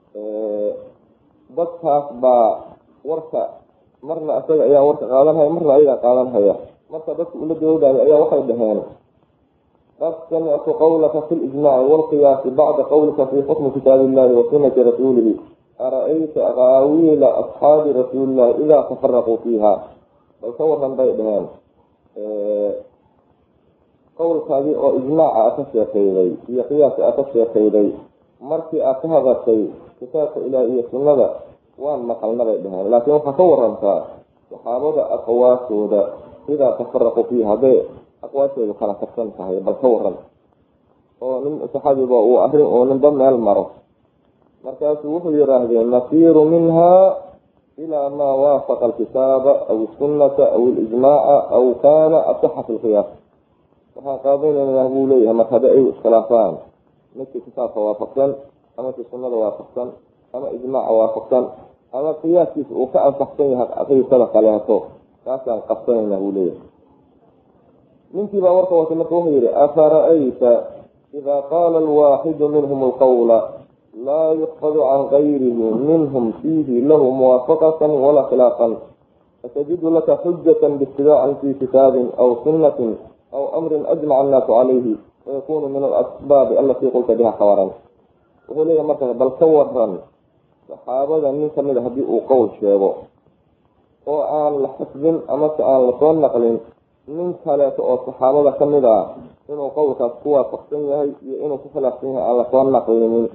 S1: dadkaas baa warka marna isaga ayaa warka qaadanhaya marna ayagaa qaadanhaya marka dadka ula doodaya ayaa waxay dhaheen قد سمعت قولك في الإجماع والقياس بعد قولك في حكم كتاب الله وسنة رسوله أرأيت أغاويل أصحاب رسول الله إذا تفرقوا فيها فصورا بيدهان قولك هذه إجماع أتشير خيري هي قياس أتشير خيري مركي أتهذا شيء كتاب إلهي سنة وان مقلنا بيدهان لكن فصورا صحابة أقواس إذا تفرقوا فيها aqwaasheedu kala tagsan tahay bal ka waran oo nin saxaabiga uu ahrin oo nin meel maro markaasuu wuxuu yiraahdeen nasiiru minha ila ma waafaqa alkitaaba aw sunnata aw alijmaaca aw kaana asaxa fi lqiyaas waxaan qaadanaynaa buu leeyahay marka hadda ay iskhilaafaan midkii kitaabka waafaqsan ama si sunnada waafaqsan ama ijmaaca waafaqsan ama qiyaaskiisa uu ka ansaxsan yahay qiyaasada kaleeto kaasaan qabsanaynaa buu leeyahay. ninkii baa warka wata marka wuxuu yidhi afara'ayta idaa qaala alwaaxidu minhum alqawla laa yuqbadu can gayrihi minhum fiihi lahu muwaafaqatan walaa khilaafan fatajidu laka xujatan biitibaacan fii kitaabin aw sunnatin aw amrin ajmaca annaasu calayhi wayakunu min alasbaabi alatii qulta biha khabaran. wuxuu leeyahay marka bal ka waran saxaabada nin kamid a haddii uu qowl sheego oo aan la xifdin amase aan lasoo naqlin nin kaleeto oo saxaabada ka mid inuu qowlkaas ku waafaqsan yahay iyo inuu ku khilaafsan yahay aan lasoo naqlinin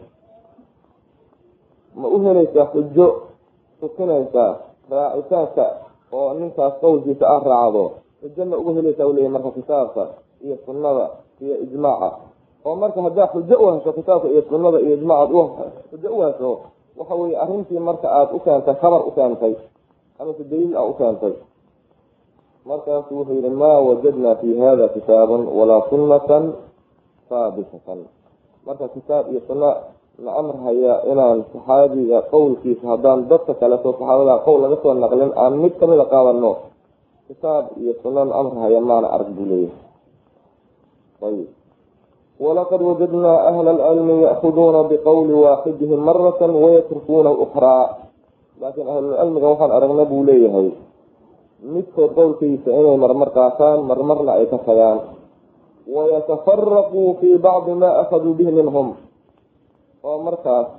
S1: ma u helaysaa xujo tusinaysaa raacitaanka oo ninkaas qowlkiisa raacdo xujo ma ugu helaysaa u leeyahy marka kitaabka iyo sunnada iyo ijmaaca oo marka haddaa xujo u hesho kitaabka iyo sunnada iyo ijmaacaad xujo u hesho waxa weeye arrintii marka aada u keentay khabar u keentay ama si daliil u keentay markaasu wuxuu yidhi maa wajadnaa fi hada kitaaban walaa sunnatan saabitatan. marka kitaab iyo sunna na amrhaya inaan saxaabiga qowlkiisa haddaan dadka kaleto saxaabada qowl laga soo naqlin aan mid kamida qaadano kitaab iyo sunna na amrhaya maana arag buu leeyahay. ayib walaqad wajadnaa ahla alcilmi ya'khuduuna biqowli waaxidihim maratan wayatrukuuna ukhraa. laakiin ahlulcilmiga waxaan aragna buu leeyahay midkood qowlkiisa inay marmar qaataan marmarna ay ka tagaan wayatafaraquu fii bacdi maa akhaduu bihi minhum oo markaas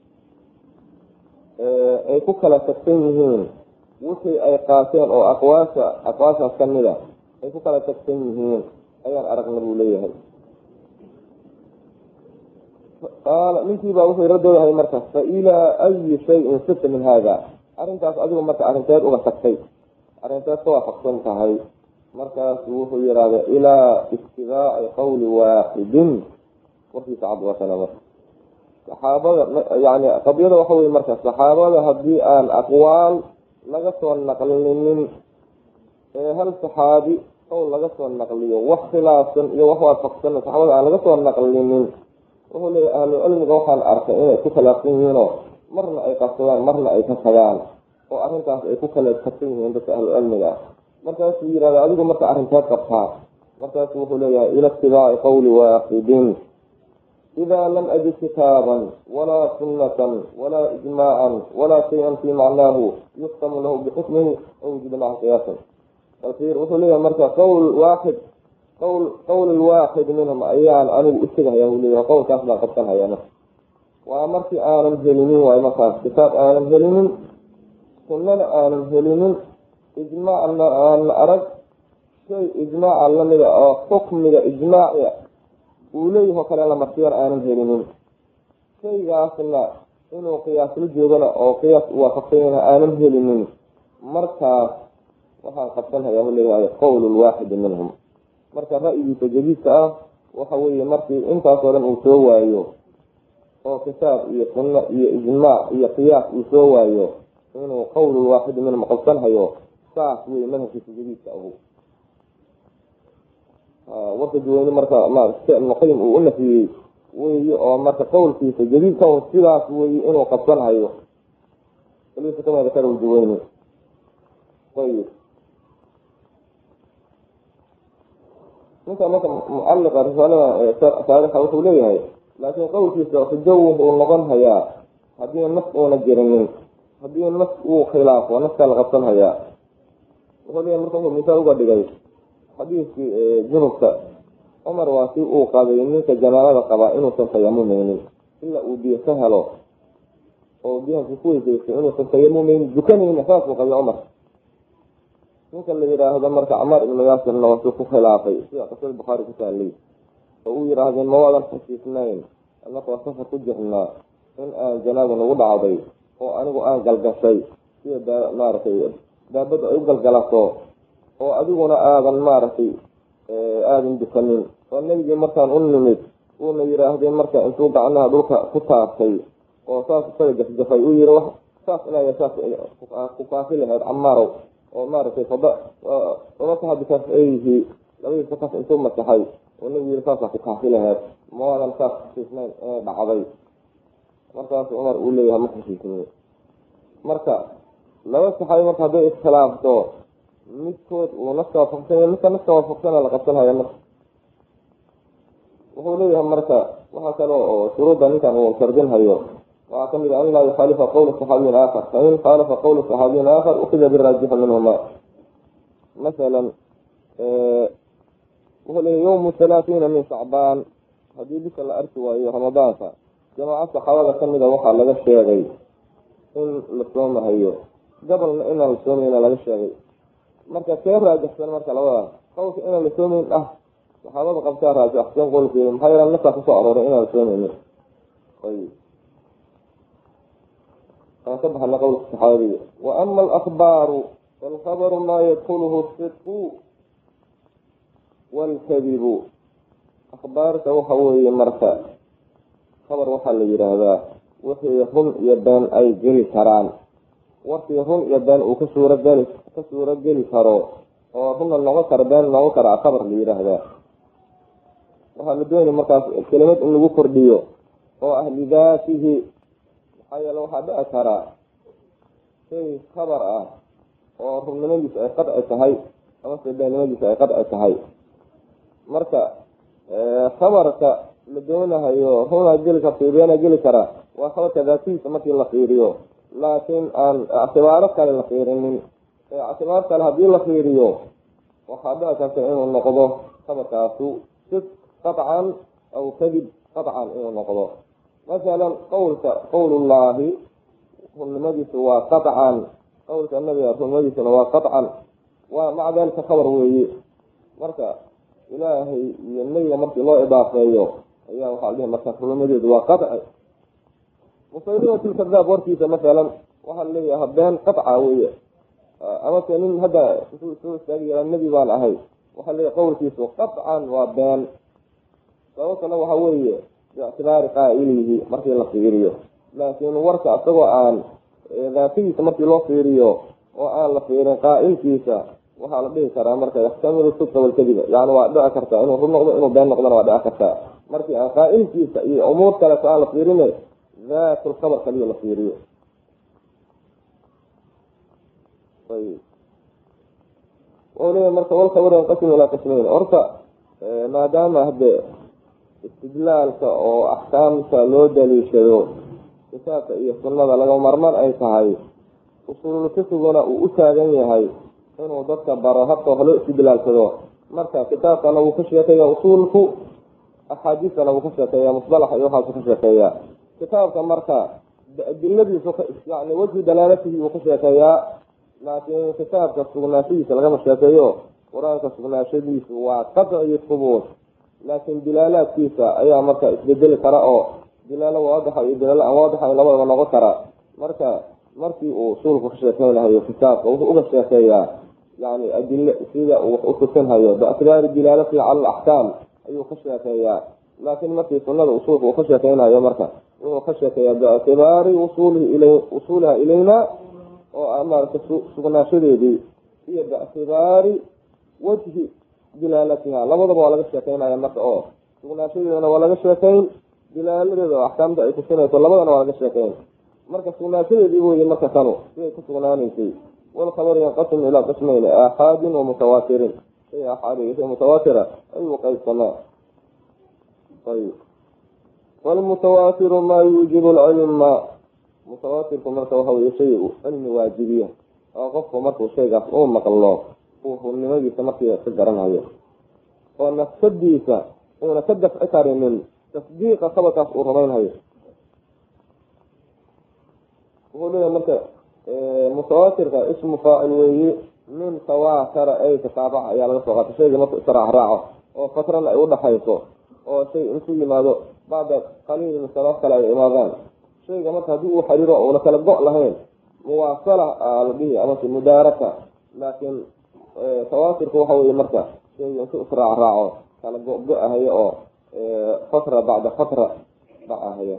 S1: ay ku kala tagsan yihiin wixii ay qaateen oo aqwaashaas ka mid a ay ku kala tagsan yihiin ayaan aragna buu leeyahay. qaala ninkii baa wuxuu radoodahay marka fa ilaa ayi shayin sirta min haada, arrintaas adigu marka arrinteed uga tagtay, arrinteed ka waafaqsan tahay. markaasu wuxuu yidhaahda ilaa istibaaci qawli waaxidin, warkiisa cadwasana marka saxaabada yani qadiyada waxa wey marka saxaabada haddii aan aqwaal laga soo naqlinin ee hal saxaabi qowl laga soo naqliyo wax khilaafsan iyo wax waafaqsan saxaabada aan laga soo naqlinin, wuxuu leeyahy ahlu cilmiga waxaan arkay inay ku khilaafsan yihiinoo marna ay qabsadaan marna ay ka tagaan, oo arrintaas ay ku kala tagsan yihiin dadka ahlu cilmiga ah. markaasuu yidhahda adigu marka arrinteed qabtaa, markaasu wuxuu leeyahay ila itibaaci qawli waaxidin idaa lam ajid kitaaban walaa sunnatan walaa ijmaacan walaa shayan fii macnaahu yuftamu lahu bixukmihi aw wujida maca qiyaasan. wuxuu leeyahay marka qawl waaxid qawl lwaaxid minhum ayaan anigu utegahaya u leeyahay, qowlkaas baan qabsan haya marka waa markii aanan helinin waayo markaas kitaab aanan helinin, sunnana aanan helinin, ijmaacna aan arag, shay ijmaaca lamida oo xukmiga ijmaaci uu leeyaho kale la marsiyan aanan helinin, shaygaasna inuu qiyaas la joogana oo qiyaas waafaqsanyana aanan helinin, markaas waxaan qabsanhayaa u leeyahay qawl lwaaxidi minhum. marka ra'yigiisa jadiidka ah waxa weeye markii intaasoo dhan uu soo waayo oo kitaab iyo sunno iyo ijmaac iyo qiyaas uu soo waayo inuu qawl lwaaxidi minhum qabsanhayo, saas wey madhabkiisa jadiidka ahu. warka duweyne marka ibnuqayim uu u nafiyey weyi oo marka qowlkiisa jadiidka sidaas weyi inuu qabsanhayo laysa kama dakara duweyne. ayib ninka marka mucaliqa risaalada taarixa wuxuu leeyahay laakiin qowlkiisa xujo wuxuu noqon hayaa haddii nas uuna jirinin, haddii nas uu khilaafo naskaa la qabsan hayaa. wuxuu leeyahay marka wuxuu misaal uga dhigay xadiiskii junubka cumar waa si uu qabay ninka janaabada qabaa inuusan tayamumeynin ilaa uu biyo ka helo oo biyahaasi ku weysaysto inuusan tayamumeynin dukanayna, saasuu qabay cumar. ninka la yidhaahdo marka camaar ibnu yaasirna waasuu ku khilaafay sida qisada bukhaari ku taallay oo uu yidhaahdeen ma waadan xasiisnayn annakoo safar ku jirnaa in aan janaaba nagu dhacday oo anigu aan galgashay sida maaragtay daabada ay u galgalato oo adiguna aadan maaragtay aadan dukanin, oo nebigii markaan u nimid uuna yidhaahdeen marka intuu gacnaha dhulka ku taabtay oo saas isaga jafjafay uu yihi wax saas ilaa saas ku kaafi lahayd camaarow oo maaragtay wamasaxa bikafayhi labadiisa kaf intuu masaxay oo nebigu yihi saasaa ku kaafi lahayd, ma waadan saas xasiisnayn inay dhacday. markaas cumar uu leeyahay ma xasiisnin. marka laba saxaabi marka hadday iskhilaafto midkood uu naska waafaqsanya midka naska waafaqsana la qabsanhaya marka. wuxuu leeyahay marka waxaa kale oo shuruudda ninkan uu shardinhayo waxaa kamid a an laa yukhaalifa qawla saxaabiyin aakhar, fain khaalafa qawla saxaabiyin aakhar ukida biraajixi minhuma. masalan wuxuu leeyahy yawmu halaathiina min shacbaan, haddii bisha la arki waayo ramadaanka jamaaca saxaabada kamida waxaa laga sheegay in la soomahayo, gabalna inaan la soomayna laga sheegay. marka kee raajixsan marka labadaas qowlka inaan la soomayn saxaabada qabtaa raajixsan qowlkeeda, maxaa yeele nasaa kusoo arooray inaan la soomaynin. aan ka baxana qowlka saxaabiga. wa ama alakbaaru falkhabaru maa yadkuluhu sidqu walkadibu. akhbaarta waxa weeye marka khabar waxaa la yidhaahdaa wixii run iyo been ay geli karaan, warkii run iyo been uu ka suuro geli karo oo runna noqon kara been noqon karaa khabar la yidhaahdaa. waxaa la doonaya markaas kelimad in lagu kordhiyo oo ah lidaatihi, maxaa yeele waxaa dhici karaa shay khabar ah oo runnimadiisa ay qadci tahay amase beennimadiisa ay qadci tahay. marka khabarka la doonahayo runaa geli karta beena geli karaa waa khabarka daatihiisa markii la fiiriyo, laakiin aan ictibaaro kale la fiirinin. ictibaar kale haddii la fiiriyo waxaa dhici karta inuu noqdo khabarkaasu sid qaطcan aw kadib qaطcan inuu noqdo. masalan qowlullaahi runnimadiisu waa qaطcan, qowlka nabiga runnimadiisuna waa qaطcan, waa maca dalika khabar weeye. marka ilaahay iyo nebiga markii loo idaafeeyo ayaa waxaa la dhihi marka runimadeedu waa qadci. musaylimat lkadaab warkiisa masalan waxaa leeyahay been qadca weeye, amase nin hadda intuu soo istaagi yaraa nebi baan ahay, waxaa leeyahay qowlkiisu qadcan waa been. sababtana waxa weeye biictibaari qaa'ilihi markii la fiiriyo, laakiin warka isagoo aan daatadiisa markii loo fiiriyo oo aan la fiirin qaa'ilkiisa, waxaa la dhihi karaa marka yaxtamilu sidqa walkadiba, yani waa dhici kartaa inuu run noqdo inuu been noqdona waa dhici kartaa markii aan qaa'ilkiisa iyo umuur kaleto aan la fiirine daatul khabar kaliya la fiiriyo. ayib leeya marka walkhabar yanqasimu ilaa qismayn. horta maadaama hadde istidlaalka oo axkaamta loo daliishado kitaabka iyo sunnada laga marman ay tahay, usuulul fiqiguna uu u taagan yahay inuu dadka baro habka wax loo istidlaalsado. marka kitaabkana wuu ka sheekeeya usuulku, axaadiistana wuu ka sheekeeya, musdalaxa iyo waxaasu ka sheekeeya. kitaabka marka adiladiisu yani wajhi dalaalatihi wuu ka sheekeeyaa, laakiin kitaabka sugnaashadiisa lagama sheekeeyo. qur-aanka sugnaashadiisu waa qadci iyo hubuut, laakiin dilaalaadkiisa ayaa marka isbedeli kara oo dilaalo waadixa iyo dilaalo aan waadixayn labadaba noqon kara. marka markii uu usuulku ka sheekeynahayo kitaabka wuxuu uga sheekeeyaa yani adile sida uu wax u tusinhayo biictibaari dilaalatihi cala alaxkaam ayuu ka sheekeeyaa. laakiin markii sunnada usuulka uu ka sheekeynayo marka wuxuu ka sheekeeyaa biictibaari usuuliha ilayna oo maarata sugnaashadeedii iyo biictibaari wajhi dilaalatiha, labadaba waa laga sheekeynaya marka, oo sugnaashadeedana waa laga sheekeyn, dilaaladeeda oo axkaamta ay tusinayso labadana waa laga sheekeyn. marka sugnaashadeedii weye marka tanu siday ku sugnaanaysay. walkhabar yanqasimu ilaa qismayni aaxaadin wa mutawaatirin, shay aaxaadi iyo shay mutawaatira ayuu qaybsamaa. ayib walmutawaatiru maa yuujibu lcilma, mutawaatirku marka waxa weye shay cilmi waajibiya oo qofku markuu shaygaas uu maqlo uu runnimadiisa markii ka garanhayo, oo nafsadiisa uuna ka dafci karinin tasdiiqa khabarkaas uu rumaynhayo. wuxuu leeyahay marka mutawaatirka ismu faacil weeye, min tawaatara ay tataabaca ayaa laga soo qaatay shayga markuu israacraaco oo fatrana ay udhaxayso, oo shay intuu yimaado bacda qaliilin sabab kale ay imaadaan. shayga marka haddii uu xariiro uuna kala go' lahayn muwaasala la dhihi amase mudaaraka. laakiin tawaatirku waxa weye marka shayga intuu israacraaco kala go-go-ahayo oo fatra bacda fatra dhacahayo.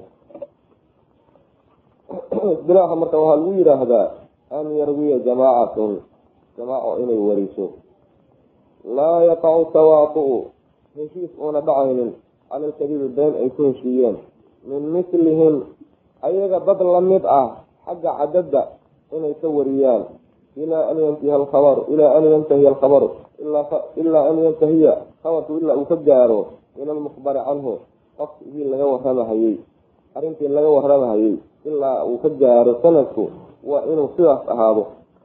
S1: istilaaxa marka waxaa lagu yidhaahdaa an yarwiya jamaacatun, jamaaco inay wariso, laa yaqacu tawaatu'u, heshiis uuna dhacaynin, cala alkadibi been ay ku heshiiyeen, min mislihim ayaga dad lamid ah xagga cadada inay ka wariyaan, ilaa an yantahiya alkhabaru ilaa an yantahiya khabarku ilaa uu ka gaaro ila almukhbari canhu, qofkii laga waramahayey arrintii laga waramahayey ilaa uu ka gaaro sanadku waa inuu sidaas ahaado.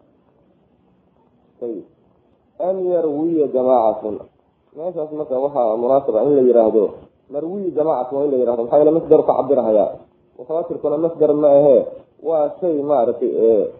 S1: an yarwiya jamaacatun, meeshaas marka waxaa munaasaba in la yihaahdo marwiyi jamaacatun waa in la yihahdo, maxaa yeele masdar ka cabirahayaa. mutawaatirkuna masdar ma ahee waa shay maaragtay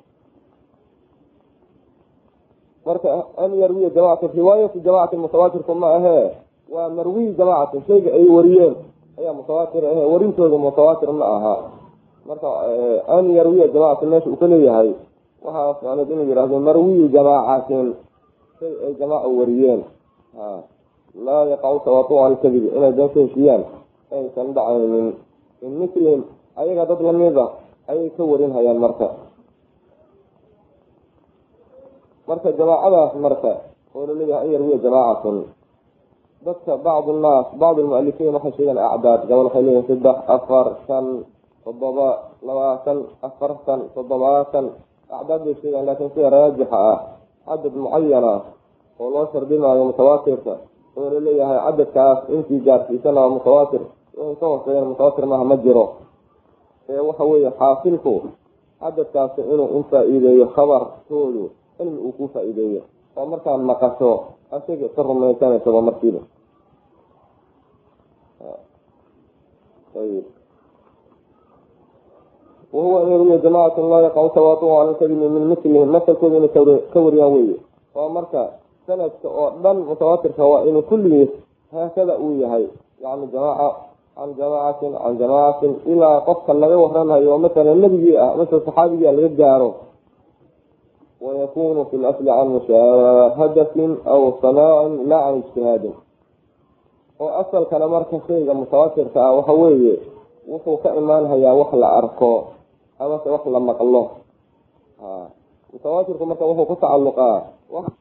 S1: marka an yarwiya jamaacatun riwaayatu jamacatin mutawaatirku ma ahee waa marwiyi jamaacatun, shayga ay wariyeen ayaa mutawaatir ahee warintooda mutawaatir ma aha. marka an yarwiya jamaacatun meesha uu ka leeyahay waxaa ficneed inuu yihahdo marwiyu jamaacatin, shay ay jamaaca wariyeen, laa yaqacu tawaatu cala alkadibi, inay been ka heshiiyaan aysan dhacaynin, min mislihim ayaga dad lamida ayay ka warin hayaan. marka jamaacadaas marka oo laleeyahay an yarwiya jamaacatun, dadka bacdu nnaas bacd almualifiin waxay sheegaan acdaad, gabal waxay leeyihin 3, 4, 5, 7, 20, 40, 70 acdaad bay sheegaan. laakiin sida raajixa ah cadad mucayana oo loo shardinaayo mutawaatirka oo laleeyahay cadadkaas intii gaarsiisana waa mutawaatir, in ka hooseeyana mutawaatir maaha ma jiro. waxa weeye xaasilku cadadkaasi inuu u faa-iideeyo khabarkoodu cilmi uu ku faa-iideeyo, oo markaan maqasho asaga ka rumaysanaysoba markiiba. wahuwa an yarwiya jamaacatun laa yaqacu tawaatu'u cala alkadimi min mislihim, masalkooda inay ka wariyaan weye. oo marka sanadka oo dhan mutawaatirka waa inuu kulligiis haakada uu yahay, yani jamaaca can jamaacatin ilaa qofka laga waranayo matala nebigii ah masala saxaabigia laga gaaro wayakunu fi lasli can mushaahadatin aw samaacin laa can ijtihaadin oo asalkana marka shayga mutawaatirka ah waxa weeye wuxuu ka imaanhayaa wax la arko amase wax la maqlo mutawaatirku marka wuxuu ku tacalluqaa